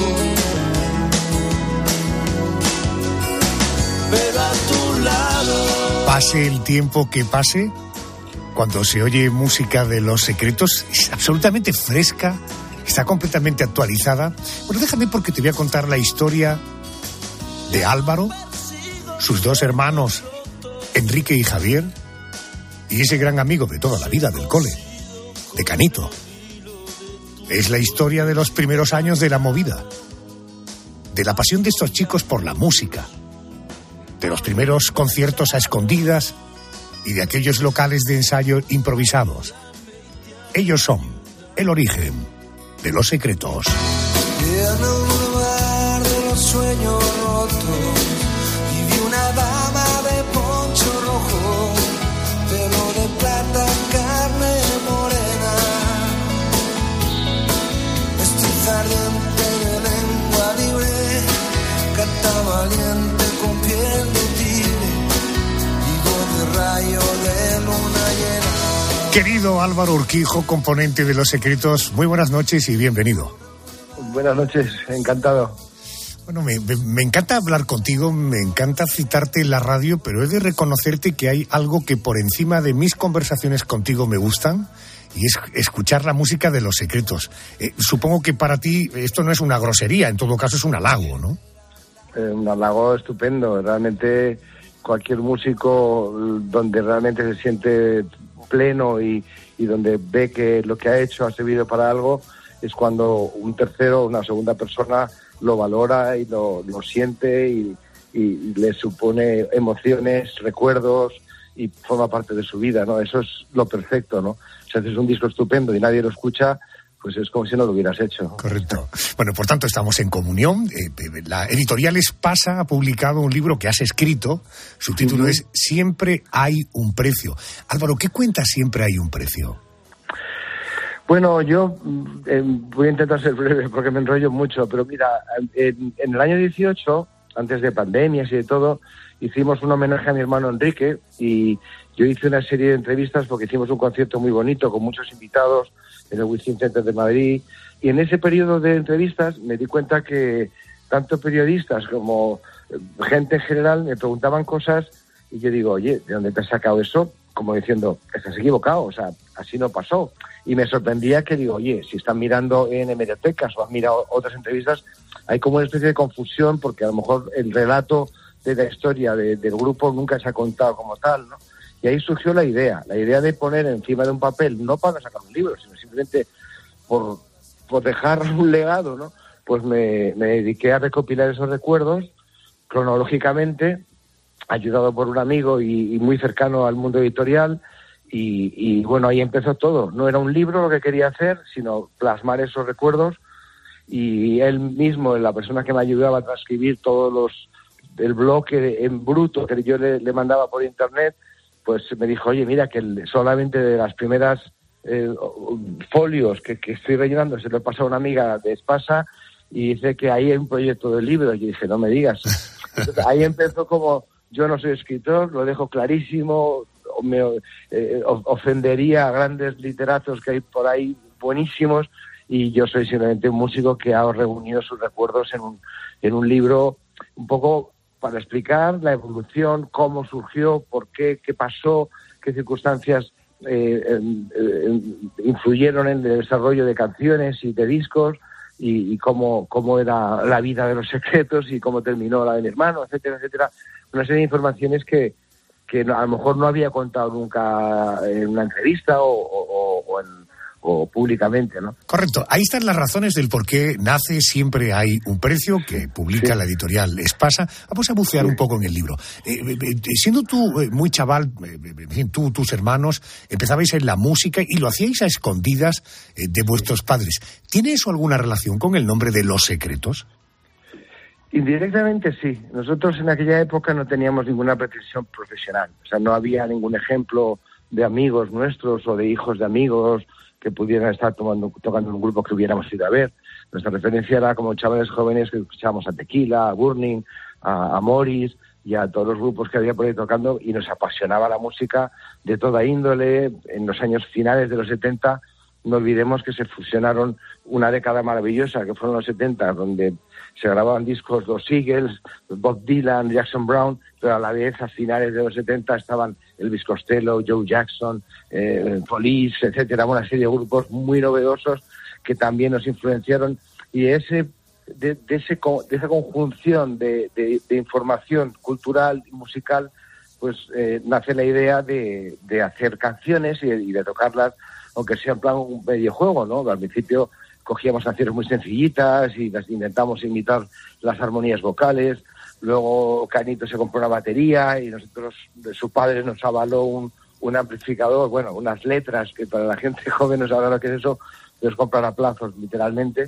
Pero a tu lado. Pase el tiempo que pase, cuando se oye música de Los Secretos, es absolutamente fresca, está completamente actualizada. Bueno, déjame porque te voy a contar la historia de Álvaro, sus dos hermanos, Enrique y Javier, y ese gran amigo de toda la vida del cole, de Canito. Es la historia de los primeros años de la movida, de la pasión de estos chicos por la música, de los primeros conciertos a escondidas y de aquellos locales de ensayo improvisados. Ellos son el origen de Los Secretos. En un lugar de los sueños rotos viví una dama de poncho rojo, pelo de plata, carne morena, vestido ardiente de lengua libre, canta valiente con piel de tigre, higo de rayo de luna llena. Querido Álvaro Urquijo, componente de Los Secretos, muy buenas noches y bienvenido. Buenas noches, encantado. Bueno, me, me, me encanta hablar contigo, me encanta citarte en la radio, pero he de reconocerte que hay algo que por encima de mis conversaciones contigo me gustan, y es escuchar la música de Los Secretos. Eh, supongo que para ti esto no es una grosería, en todo caso es un halago, ¿no? Eh, un halago estupendo. Realmente cualquier músico donde realmente se siente pleno y, y donde ve que lo que ha hecho ha servido para algo, es cuando un tercero, una segunda persona lo valora y lo, lo siente y, y le supone emociones, recuerdos y forma parte de su vida, ¿no? Eso es lo perfecto, ¿no? Si haces un disco estupendo y nadie lo escucha, pues es como si no lo hubieras hecho. Correcto. Bueno, por tanto, estamos en comunión. Eh, la editorial Espasa ha publicado un libro que has escrito. Su título uh-huh. es Siempre hay un precio. Álvaro, ¿qué cuenta Siempre hay un precio? Bueno, yo eh, voy a intentar ser breve porque me enrollo mucho, pero mira, en, en el año dieciocho, antes de pandemias y de todo, hicimos un homenaje a mi hermano Enrique y yo hice una serie de entrevistas porque hicimos un concierto muy bonito con muchos invitados en el Wizzing Center de Madrid, y en ese periodo de entrevistas me di cuenta que tanto periodistas como gente en general me preguntaban cosas y yo digo, oye, ¿de dónde te has sacado eso? Como diciendo, estás equivocado, o sea, así no pasó. Y me sorprendía que digo, oye, si están mirando en hemerotecas o han mirado otras entrevistas, hay como una especie de confusión porque a lo mejor el relato de la historia de, del grupo nunca se ha contado como tal, ¿no? Y ahí surgió la idea, la idea de poner encima de un papel, no para sacar un libro, sino simplemente por, por dejar un legado, ¿no? Pues me, me dediqué a recopilar esos recuerdos cronológicamente, ayudado por un amigo y, y muy cercano al mundo editorial, y, y bueno, ahí empezó todo. No era un libro lo que quería hacer, sino plasmar esos recuerdos, y él mismo, la persona que me ayudaba a transcribir todos los, el bloque en bruto que yo le, le mandaba por internet, pues me dijo, oye, mira, que solamente de las primeras eh, folios que, que estoy rellenando se lo he pasado a una amiga de Espasa y dice que ahí hay un proyecto de libro. Y yo dije, no me digas. Entonces, ahí empezó como, yo no soy escritor, lo dejo clarísimo, me eh, ofendería a grandes literatos que hay por ahí buenísimos, y yo soy simplemente un músico que ha reunido sus recuerdos en un, en un libro un poco para explicar la evolución, cómo surgió, por qué, qué pasó, qué circunstancias eh, eh, influyeron en el desarrollo de canciones y de discos, y, y cómo, cómo era la vida de Los Secretos y cómo terminó la de mi hermano, etcétera, etcétera. Una serie de informaciones que, que a lo mejor no había contado nunca en una entrevista o, o, o, en, o públicamente, ¿no? Correcto. Ahí están las razones del por qué nace Siempre hay un precio, que publica sí. la editorial Espasa. Vamos a bucear sí. un poco en el libro. Eh, eh, siendo tú eh, muy chaval, eh, tú, tus hermanos, empezabais en la música y lo hacíais a escondidas eh, de vuestros padres. ¿Tiene eso alguna relación con el nombre de Los Secretos? Indirectamente sí. Nosotros en aquella época no teníamos ninguna pretensión profesional. O sea, no había ningún ejemplo de amigos nuestros o de hijos de amigos que pudieran estar tomando, tocando en un grupo que hubiéramos ido a ver. Nuestra referencia era como chavales jóvenes que escuchábamos a Tequila, a Burning, a, a Morris y a todos los grupos que había por ahí tocando, y nos apasionaba la música de toda índole. En los años finales de los setenta, no olvidemos que se fusionaron una década maravillosa, que fueron los setenta, donde se grababan discos los Eagles, Bob Dylan, Jackson Brown, pero a la vez a finales de los setenta estaban Elvis Costello, Joe Jackson, eh, Police, etcétera, una serie de grupos muy novedosos que también nos influenciaron, y ese de, de, ese, de esa conjunción de, de, de información cultural y musical, pues eh, nace la idea de, de hacer canciones y de, y de tocarlas, aunque sea en plan un videojuego, ¿no? Al principio cogíamos canciones muy sencillitas y las intentamos imitar las armonías vocales. Luego Canito se compró una batería y nosotros, su padre nos avaló un, un amplificador, bueno, unas letras que para la gente joven no sabe lo que es eso, los compran a plazos, literalmente.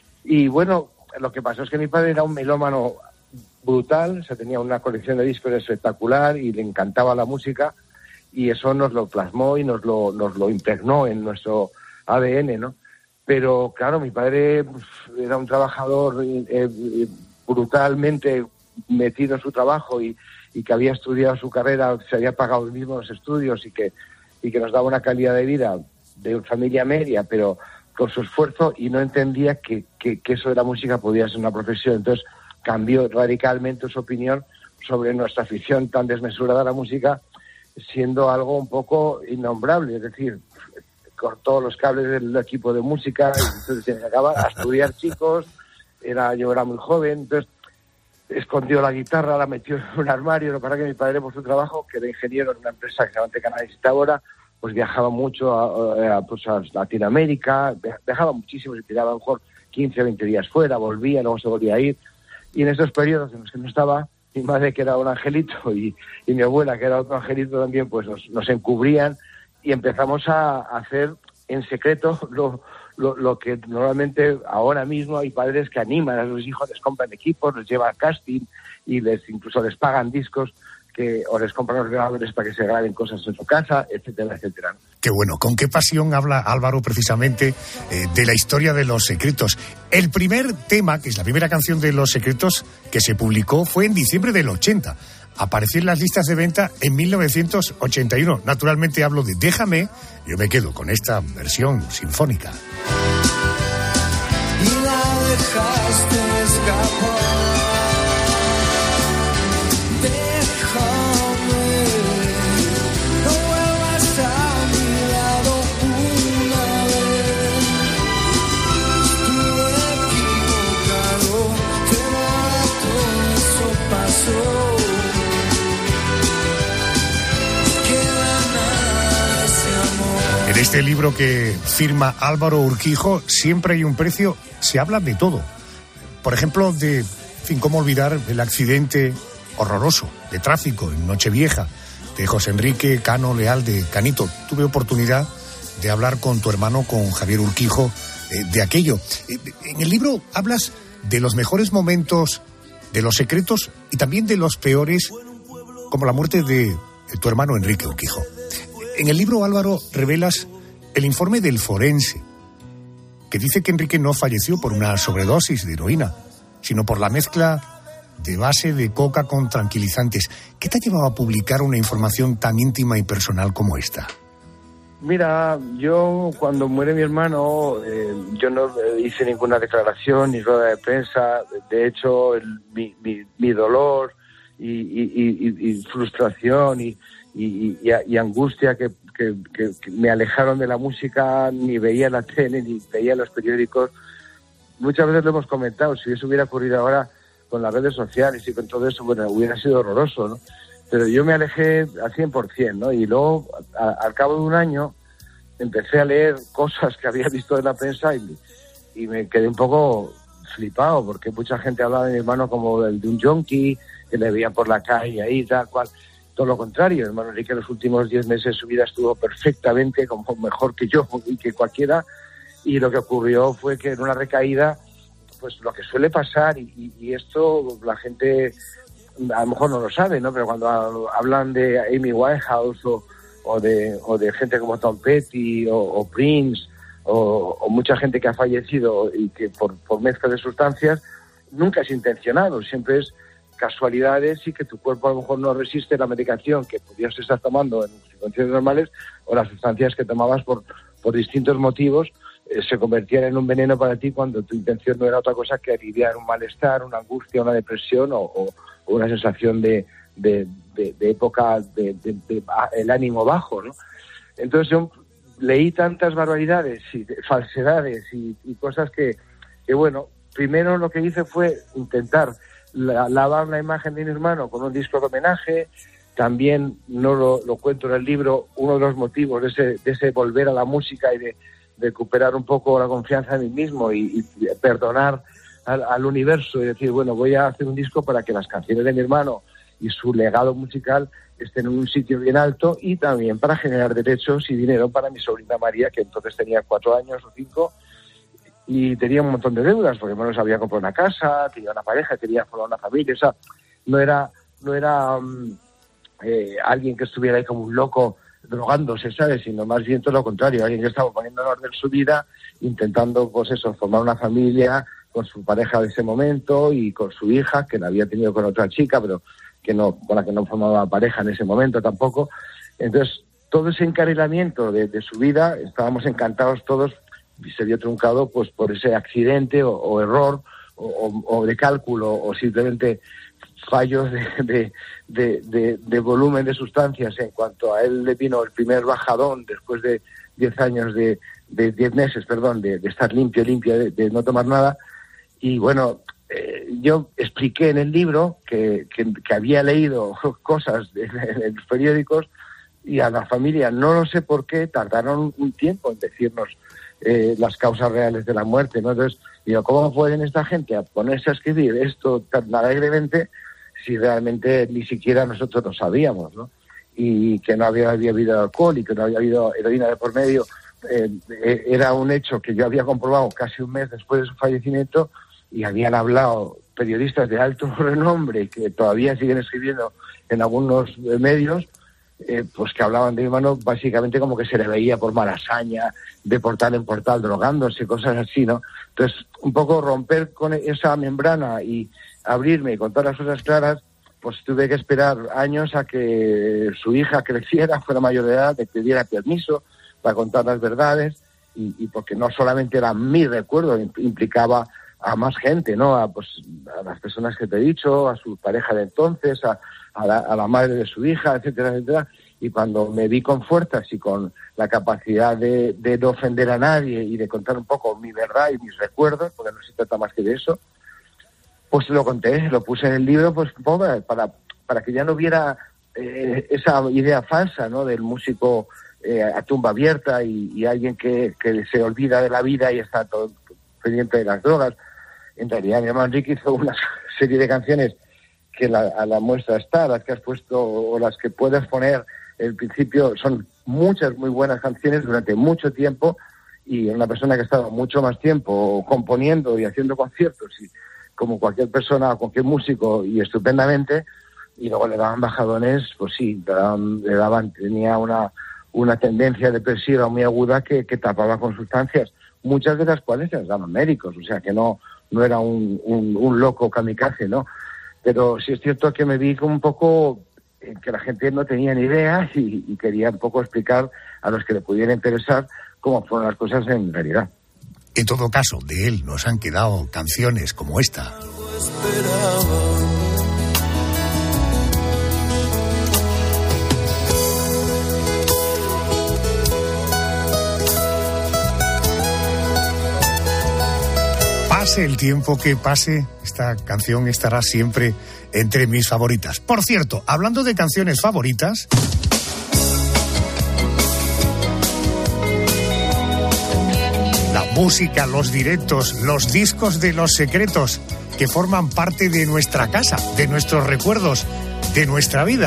Y bueno, lo que pasó es que mi padre era un melómano brutal, o sea, tenía una colección de discos espectacular y le encantaba la música, y eso nos lo plasmó y nos lo, nos lo impregnó en nuestro A D N, ¿no? Pero claro, mi padre pues, era un trabajador eh, brutalmente metido en su trabajo y, y que había estudiado su carrera, se había pagado él mismo los estudios y que, y que nos daba una calidad de vida de familia media, pero con su esfuerzo, y no entendía que, que, que eso de la música podía ser una profesión. Entonces cambió radicalmente su opinión sobre nuestra afición tan desmesurada a la música, siendo algo un poco innombrable, es decir, cortó los cables del equipo de música y entonces se acaba a estudiar chicos, era, yo era muy joven, entonces escondió la guitarra, la metió en un armario. Lo que pasa es que mi padre, por su trabajo, que era ingeniero en una empresa que se llama Tecanadis ahora, pues viajaba mucho a, a, pues a Latinoamérica, viajaba muchísimo, se tiraba a lo mejor quince o veinte días fuera, volvía, luego se volvía a ir, y en estos periodos en los que no estaba, mi madre, que era un angelito, y, y mi abuela, que era otro angelito también, pues nos, nos encubrían, y empezamos a hacer en secreto lo, lo, lo que normalmente ahora mismo hay padres que animan a sus hijos, les compran equipos, les llevan casting y les incluso les pagan discos, que o les compran los grabadores para que se graben cosas en su casa, etcétera, etcétera. Qué bueno, con qué pasión habla Álvaro precisamente eh, de la historia de Los Secretos. El primer tema, que es la primera canción de Los Secretos que se publicó, fue en diciembre del ochenta. Apareció en las listas de venta en mil novecientos ochenta y uno. Naturalmente hablo de Déjame, yo me quedo con esta versión sinfónica. Y la dejaste escapar. En este libro que firma Álvaro Urquijo, Siempre hay un precio, se habla de todo. Por ejemplo, de, en fin, cómo olvidar el accidente horroroso de tráfico en Nochevieja de José Enrique Cano Leal de Canito. Tuve oportunidad de hablar con tu hermano, con Javier Urquijo, eh, de aquello. Eh, en el libro hablas de los mejores momentos de Los Secretos y también de los peores, como la muerte de, de tu hermano Enrique Urquijo. En el libro, Álvaro, revelas el informe del forense, que dice que Enrique no falleció por una sobredosis de heroína, sino por la mezcla de base de coca con tranquilizantes. ¿Qué te ha llevado a publicar una información tan íntima y personal como esta? Mira, yo cuando muere mi hermano, eh, yo no hice ninguna declaración ni rueda de prensa. De hecho, el, mi, mi, mi dolor y, y, y, y frustración y, y, y, y angustia que, que, que, que me alejaron de la música, ni veía la tele, ni veía los periódicos. Muchas veces lo hemos comentado, si eso hubiera ocurrido ahora con las redes sociales y con todo eso, bueno, hubiera sido horroroso, ¿no? Pero yo me alejé al cien por ciento, ¿no? Y luego, a, al cabo de un año, empecé a leer cosas que había visto en la prensa y, y me quedé un poco flipado, porque mucha gente hablaba de mi hermano como el de un yonki, que le veía por la calle ahí, tal cual. Todo lo contrario, hermano Enrique en los últimos diez meses de su vida estuvo perfectamente, como mejor que yo y que cualquiera, y lo que ocurrió fue que en una recaída, pues lo que suele pasar, y, y, y esto la gente a lo mejor no lo sabe, ¿no? Pero cuando hablan de Amy Winehouse o, o, de, o de gente como Tom Petty o, o Prince o, o mucha gente que ha fallecido y que por, por mezcla de sustancias, nunca es intencionado, siempre es casualidades y que tu cuerpo a lo mejor no resiste la medicación que pudieras estar tomando en condiciones normales, o las sustancias que tomabas por, por distintos motivos eh, se convertían en un veneno para ti cuando tu intención no era otra cosa que aliviar un malestar, una angustia, una depresión o, o, o una sensación de, de, de, de época de, de, de, de el ánimo bajo, ¿no? Entonces yo leí tantas barbaridades y falsedades y, y cosas que, que bueno, primero lo que hice fue intentar La, lavar la imagen de mi hermano con un disco de homenaje. También, no lo, lo cuento en el libro, uno de los motivos de ese, de ese volver a la música y de, de recuperar un poco la confianza en mí mismo y, y perdonar al, al universo y decir, bueno, voy a hacer un disco para que las canciones de mi hermano y su legado musical estén en un sitio bien alto, y también para generar derechos y dinero para mi sobrina María, que entonces tenía cuatro años o cinco, y tenía un montón de deudas, porque bueno, se había comprado una casa, tenía una pareja, quería formar una familia, o sea, no era, no era um, eh, alguien que estuviera ahí como un loco drogándose, ¿sabes? Sino más bien todo lo contrario, alguien que estaba poniendo en orden su vida, intentando, pues eso, formar una familia con su pareja de ese momento y con su hija, que la había tenido con otra chica, pero que no, con la que no formaba pareja en ese momento tampoco. Entonces, todo ese encarrilamiento de, de su vida, estábamos encantados todos, y se vio truncado pues por ese accidente o, o error o, o, o de cálculo o simplemente fallos de, de, de, de, de volumen de sustancias. En cuanto a él le vino el primer bajadón después de diez años de, de diez meses, perdón, de, de estar limpio, limpio, de, de no tomar nada. Y bueno, eh, yo expliqué en el libro que, que, que había leído cosas de, de, en los periódicos, y a la familia, no lo sé por qué, tardaron un tiempo en decirnos Eh, las causas reales de la muerte, ¿no? Entonces, digo, ¿cómo pueden esta gente a ponerse a escribir esto tan alegremente si realmente ni siquiera nosotros lo sabíamos, ¿no? Y que no había, había habido alcohol y que no había habido heroína de por medio. Eh, eh, era un hecho que yo había comprobado casi un mes después de su fallecimiento, y habían hablado periodistas de alto renombre que todavía siguen escribiendo en algunos eh, medios, Eh, pues que hablaban de mi hermano básicamente como que se le veía por malasaña, de portal en portal drogándose, cosas así, ¿no? Entonces, un poco romper con esa membrana y abrirme y contar las cosas claras, pues tuve que esperar años a que su hija creciera, fuera mayor de edad, que pidiera permiso para contar las verdades, y, y porque no solamente era mi recuerdo, implicaba a más gente, ¿no? A, pues, a las personas que te he dicho, a su pareja de entonces, a A la, a la madre de su hija, etcétera, etcétera. Y cuando me vi con fuerzas y con la capacidad de, de no ofender a nadie y de contar un poco mi verdad y mis recuerdos, porque no se trata más que de eso, pues lo conté, lo puse en el libro, pues para, para que ya no hubiera eh, esa idea falsa, ¿no? Del músico eh, a tumba abierta y, y alguien que, que se olvida de la vida y está todo pendiente de las drogas. En realidad, mi hermano Enrique hizo una serie de canciones que la, a la muestra está, las que has puesto o las que puedes poner. El principio son muchas muy buenas canciones durante mucho tiempo, y una persona que ha estado mucho más tiempo componiendo y haciendo conciertos, y como cualquier persona, cualquier músico, y estupendamente, y luego le daban bajadones, pues sí, le daban, le daban tenía una, una tendencia depresiva muy aguda que, que tapaba con sustancias, muchas de las cuales se las daban médicos, o sea que no, no era un, un, un loco kamikaze, ¿no? Pero sí es cierto que me vi como un poco eh, que la gente no tenía ni idea, y, y quería un poco explicar a los que le pudiera interesar cómo fueron las cosas en realidad. En todo caso, de él nos han quedado canciones como esta. Pase el tiempo que pase, esta canción estará siempre entre mis favoritas. Por cierto, hablando de canciones favoritas, La música, los directos, los discos de los secretos que forman parte de nuestra casa, de nuestros recuerdos, de nuestra vida.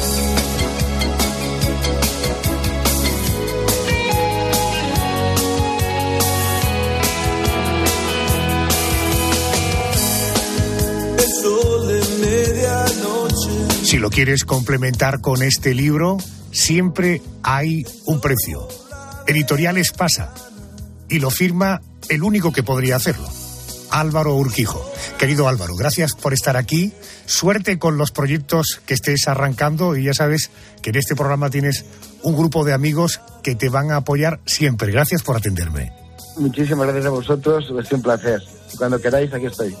Si lo quieres complementar con este libro, siempre hay un precio. Editoriales Pasa. Y lo firma el único que podría hacerlo, Álvaro Urquijo. Querido Álvaro, gracias por estar aquí. Suerte con los proyectos que estés arrancando y ya sabes que en este programa tienes un grupo de amigos que te van a apoyar siempre. Gracias por atenderme. Muchísimas gracias a vosotros, es un placer. Cuando queráis, aquí estoy.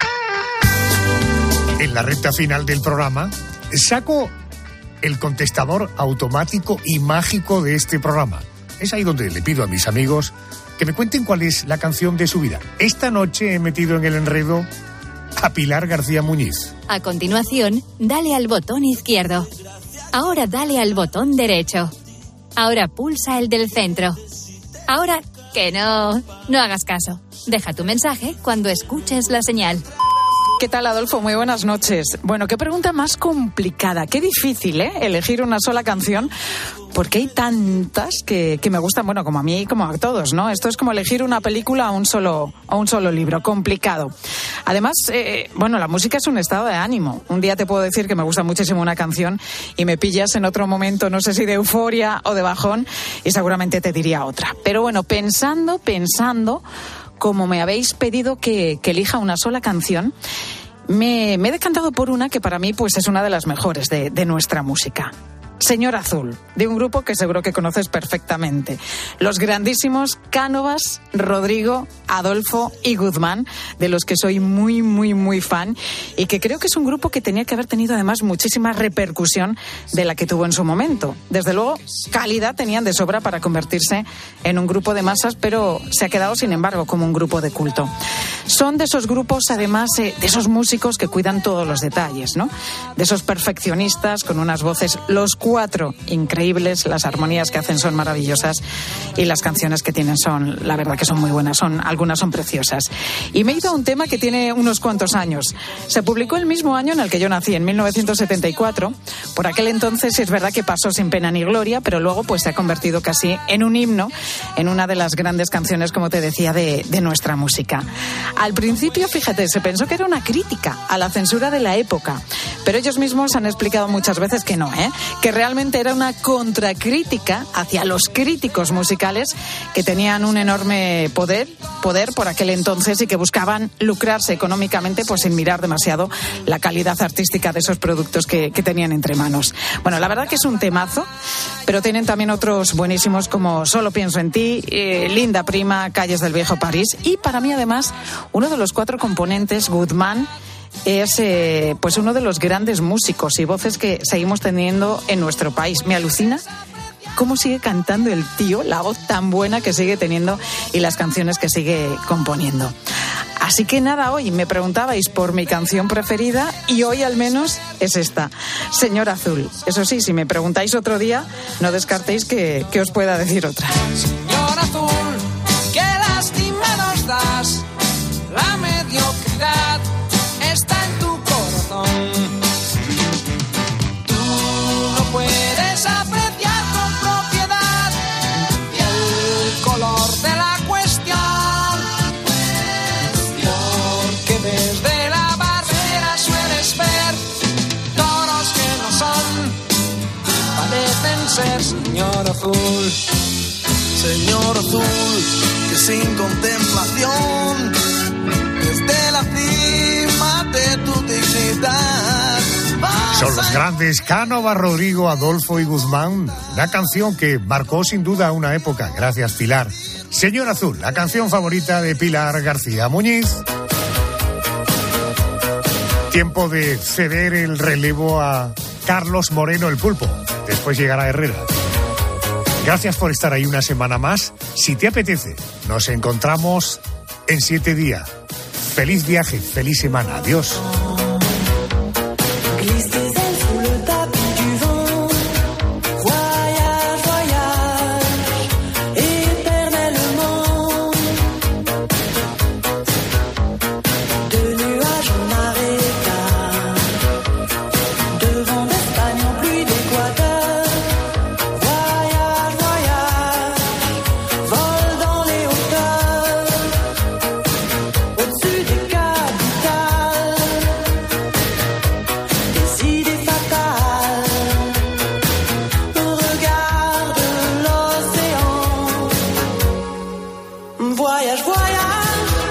En la recta final del programa, saco el contestador automático y mágico de este programa. Es ahí donde le pido a mis amigos que me cuenten cuál es la canción de su vida. Esta noche he metido en el enredo a Pilar García Muñiz. A continuación, dale al botón izquierdo. Ahora dale al botón derecho. Ahora pulsa el del centro. Ahora que no, no hagas caso. Deja tu mensaje cuando escuches la señal. ¿Qué tal, Adolfo? Muy buenas noches. Bueno, qué pregunta más complicada. Qué difícil, ¿eh? Elegir una sola canción, porque hay tantas que, que me gustan, bueno, como a mí y como a todos, ¿no? Esto es como elegir una película o un solo, o un solo libro. Complicado. Además, eh, bueno, la música es un estado de ánimo. Un día te puedo decir que me gusta muchísimo una canción y me pillas en otro momento, no sé si de euforia o de bajón, y seguramente te diría otra. Pero bueno, pensando, pensando... como me habéis pedido que, que elija una sola canción, me, me he decantado por una que para mí pues es una de las mejores de, de nuestra música. Señor Azul, de un grupo que seguro que conoces perfectamente. Los grandísimos Cánovas, Rodrigo, Adolfo y Guzmán, de los que soy muy, muy, muy fan, y que creo que es un grupo que tenía que haber tenido además muchísima repercusión de la que tuvo en su momento. Desde luego, calidad tenían de sobra para convertirse en un grupo de masas, pero se ha quedado, sin embargo, como un grupo de culto. Son de esos grupos, además, eh, de esos músicos que cuidan todos los detalles, ¿no? De esos perfeccionistas con unas voces, los cuatro increíbles, las armonías que hacen son maravillosas y las canciones que tienen son, la verdad que son muy buenas, son, algunas son preciosas. Y me he ido a un tema que tiene unos cuantos años. Se publicó el mismo año en el que yo nací, en mil novecientos setenta y cuatro. Por aquel entonces es verdad que pasó sin pena ni gloria, pero luego pues se ha convertido casi en un himno, en una de las grandes canciones, como te decía, de, de nuestra música. Al principio, fíjate, se pensó que era una crítica a la censura de la época, pero ellos mismos han explicado muchas veces que no, ¿eh? Que realmente era una contracrítica hacia los críticos musicales que tenían un enorme poder, poder por aquel entonces y que buscaban lucrarse económicamente pues sin mirar demasiado la calidad artística de esos productos que, que tenían entre manos. Bueno, la verdad que es un temazo, pero tienen también otros buenísimos como Solo pienso en ti, eh, Linda prima, Calles del viejo París, y para mí además uno de los cuatro componentes, Guzmán, es eh, pues uno de los grandes músicos y voces que seguimos teniendo en nuestro país. Me alucina cómo sigue cantando el tío, la voz tan buena que sigue teniendo y las canciones que sigue componiendo. Así que nada, hoy me preguntabais por mi canción preferida y hoy al menos es esta, Señor Azul. Eso sí, si me preguntáis otro día, no descartéis que, que os pueda decir otra. Señor Azul, qué lástima nos das, la mediocridad está en tu corazón. Tú no puedes apreciar con propiedad el color de la cuestión, porque desde la barrera sueles ver toros que no son, parecen ser. Señor Azul, Señor Azul, que sin contemplación desde la cima de tu dignidad. Son los grandes Cánovas, Rodrigo, Adolfo y Guzmán. Una canción que marcó sin duda una época. Gracias, Pilar. Señor Azul, la canción favorita de Pilar García Muñiz. Tiempo de ceder el relevo a Carlos Moreno el Pulpo. Después llegará Herrera. Gracias por estar ahí una semana más. Si te apetece, nos encontramos en siete días. Feliz viaje, feliz semana. Adiós. Voyage, voyage.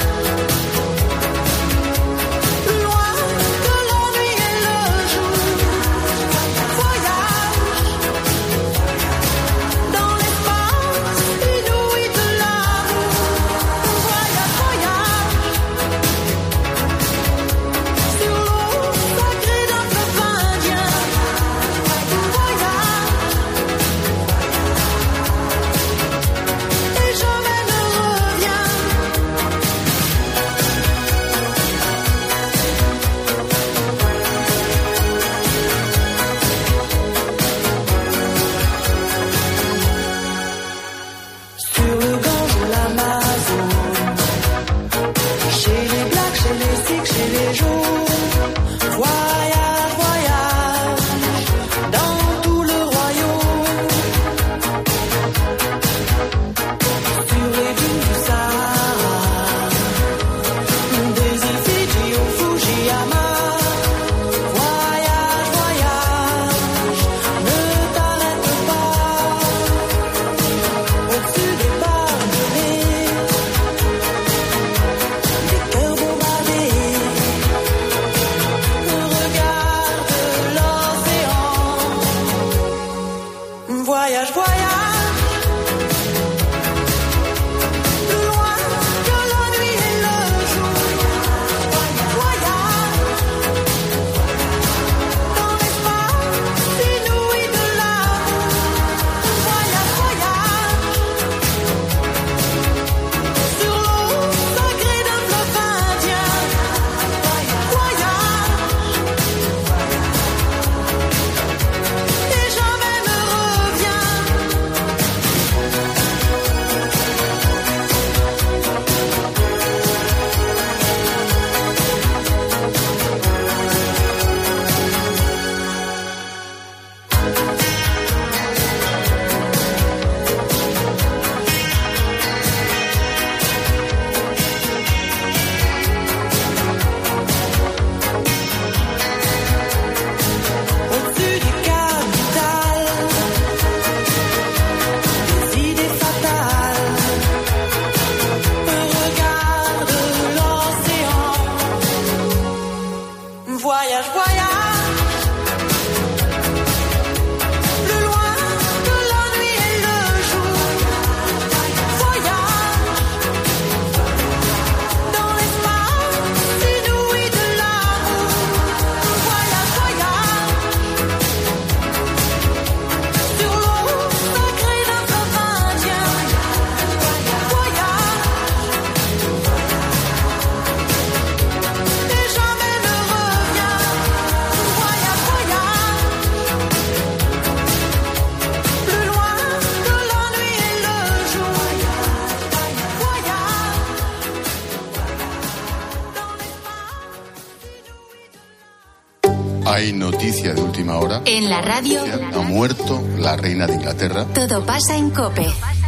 Hay noticia de última hora. En la radio. Ha muerto la reina de Inglaterra. Todo pasa en COPE.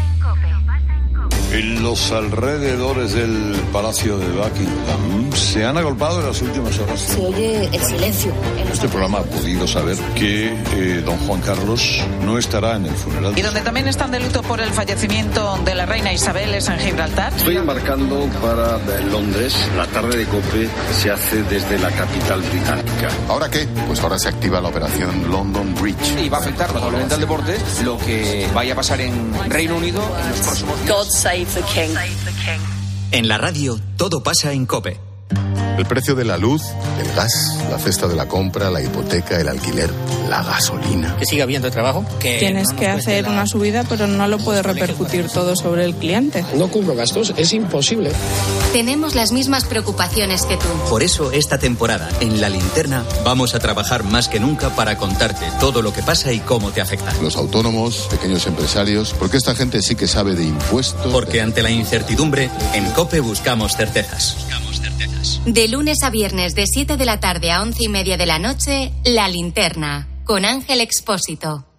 En los alrededores del Palacio de Buckingham se han agolpado en las últimas horas. Se oye el silencio. Este programa ha podido saber que eh, don Juan Carlos no estará en el funeral. Y donde también están de luto por el fallecimiento de la reina Isabel es en Gibraltar. Estoy embarcando para Londres. La tarde de COPE se hace desde la capital británica. ¿Ahora qué? Pues ahora se activa la operación London Bridge. Y va a afectar notablemente al deporte lo que vaya a pasar en Reino Unido en los próximos días. God save the King. En la radio, todo pasa en COPE. El precio de la luz, el gas, la cesta de la compra, la hipoteca, el alquiler, la gasolina. Que siga habiendo trabajo. Que Tienes no que hacer la... una subida, pero no lo puedes repercutir todo sobre el cliente. No cubro gastos, es imposible. Tenemos las mismas preocupaciones que tú. Por eso, esta temporada, en La Linterna, vamos a trabajar más que nunca para contarte todo lo que pasa y cómo te afecta. Los autónomos, pequeños empresarios, porque esta gente sí que sabe de impuestos. Porque ante la incertidumbre, en COPE buscamos certezas. Buscamos certezas. De lunes a viernes, de siete de la tarde a once y media de la noche, La Linterna, con Ángel Expósito.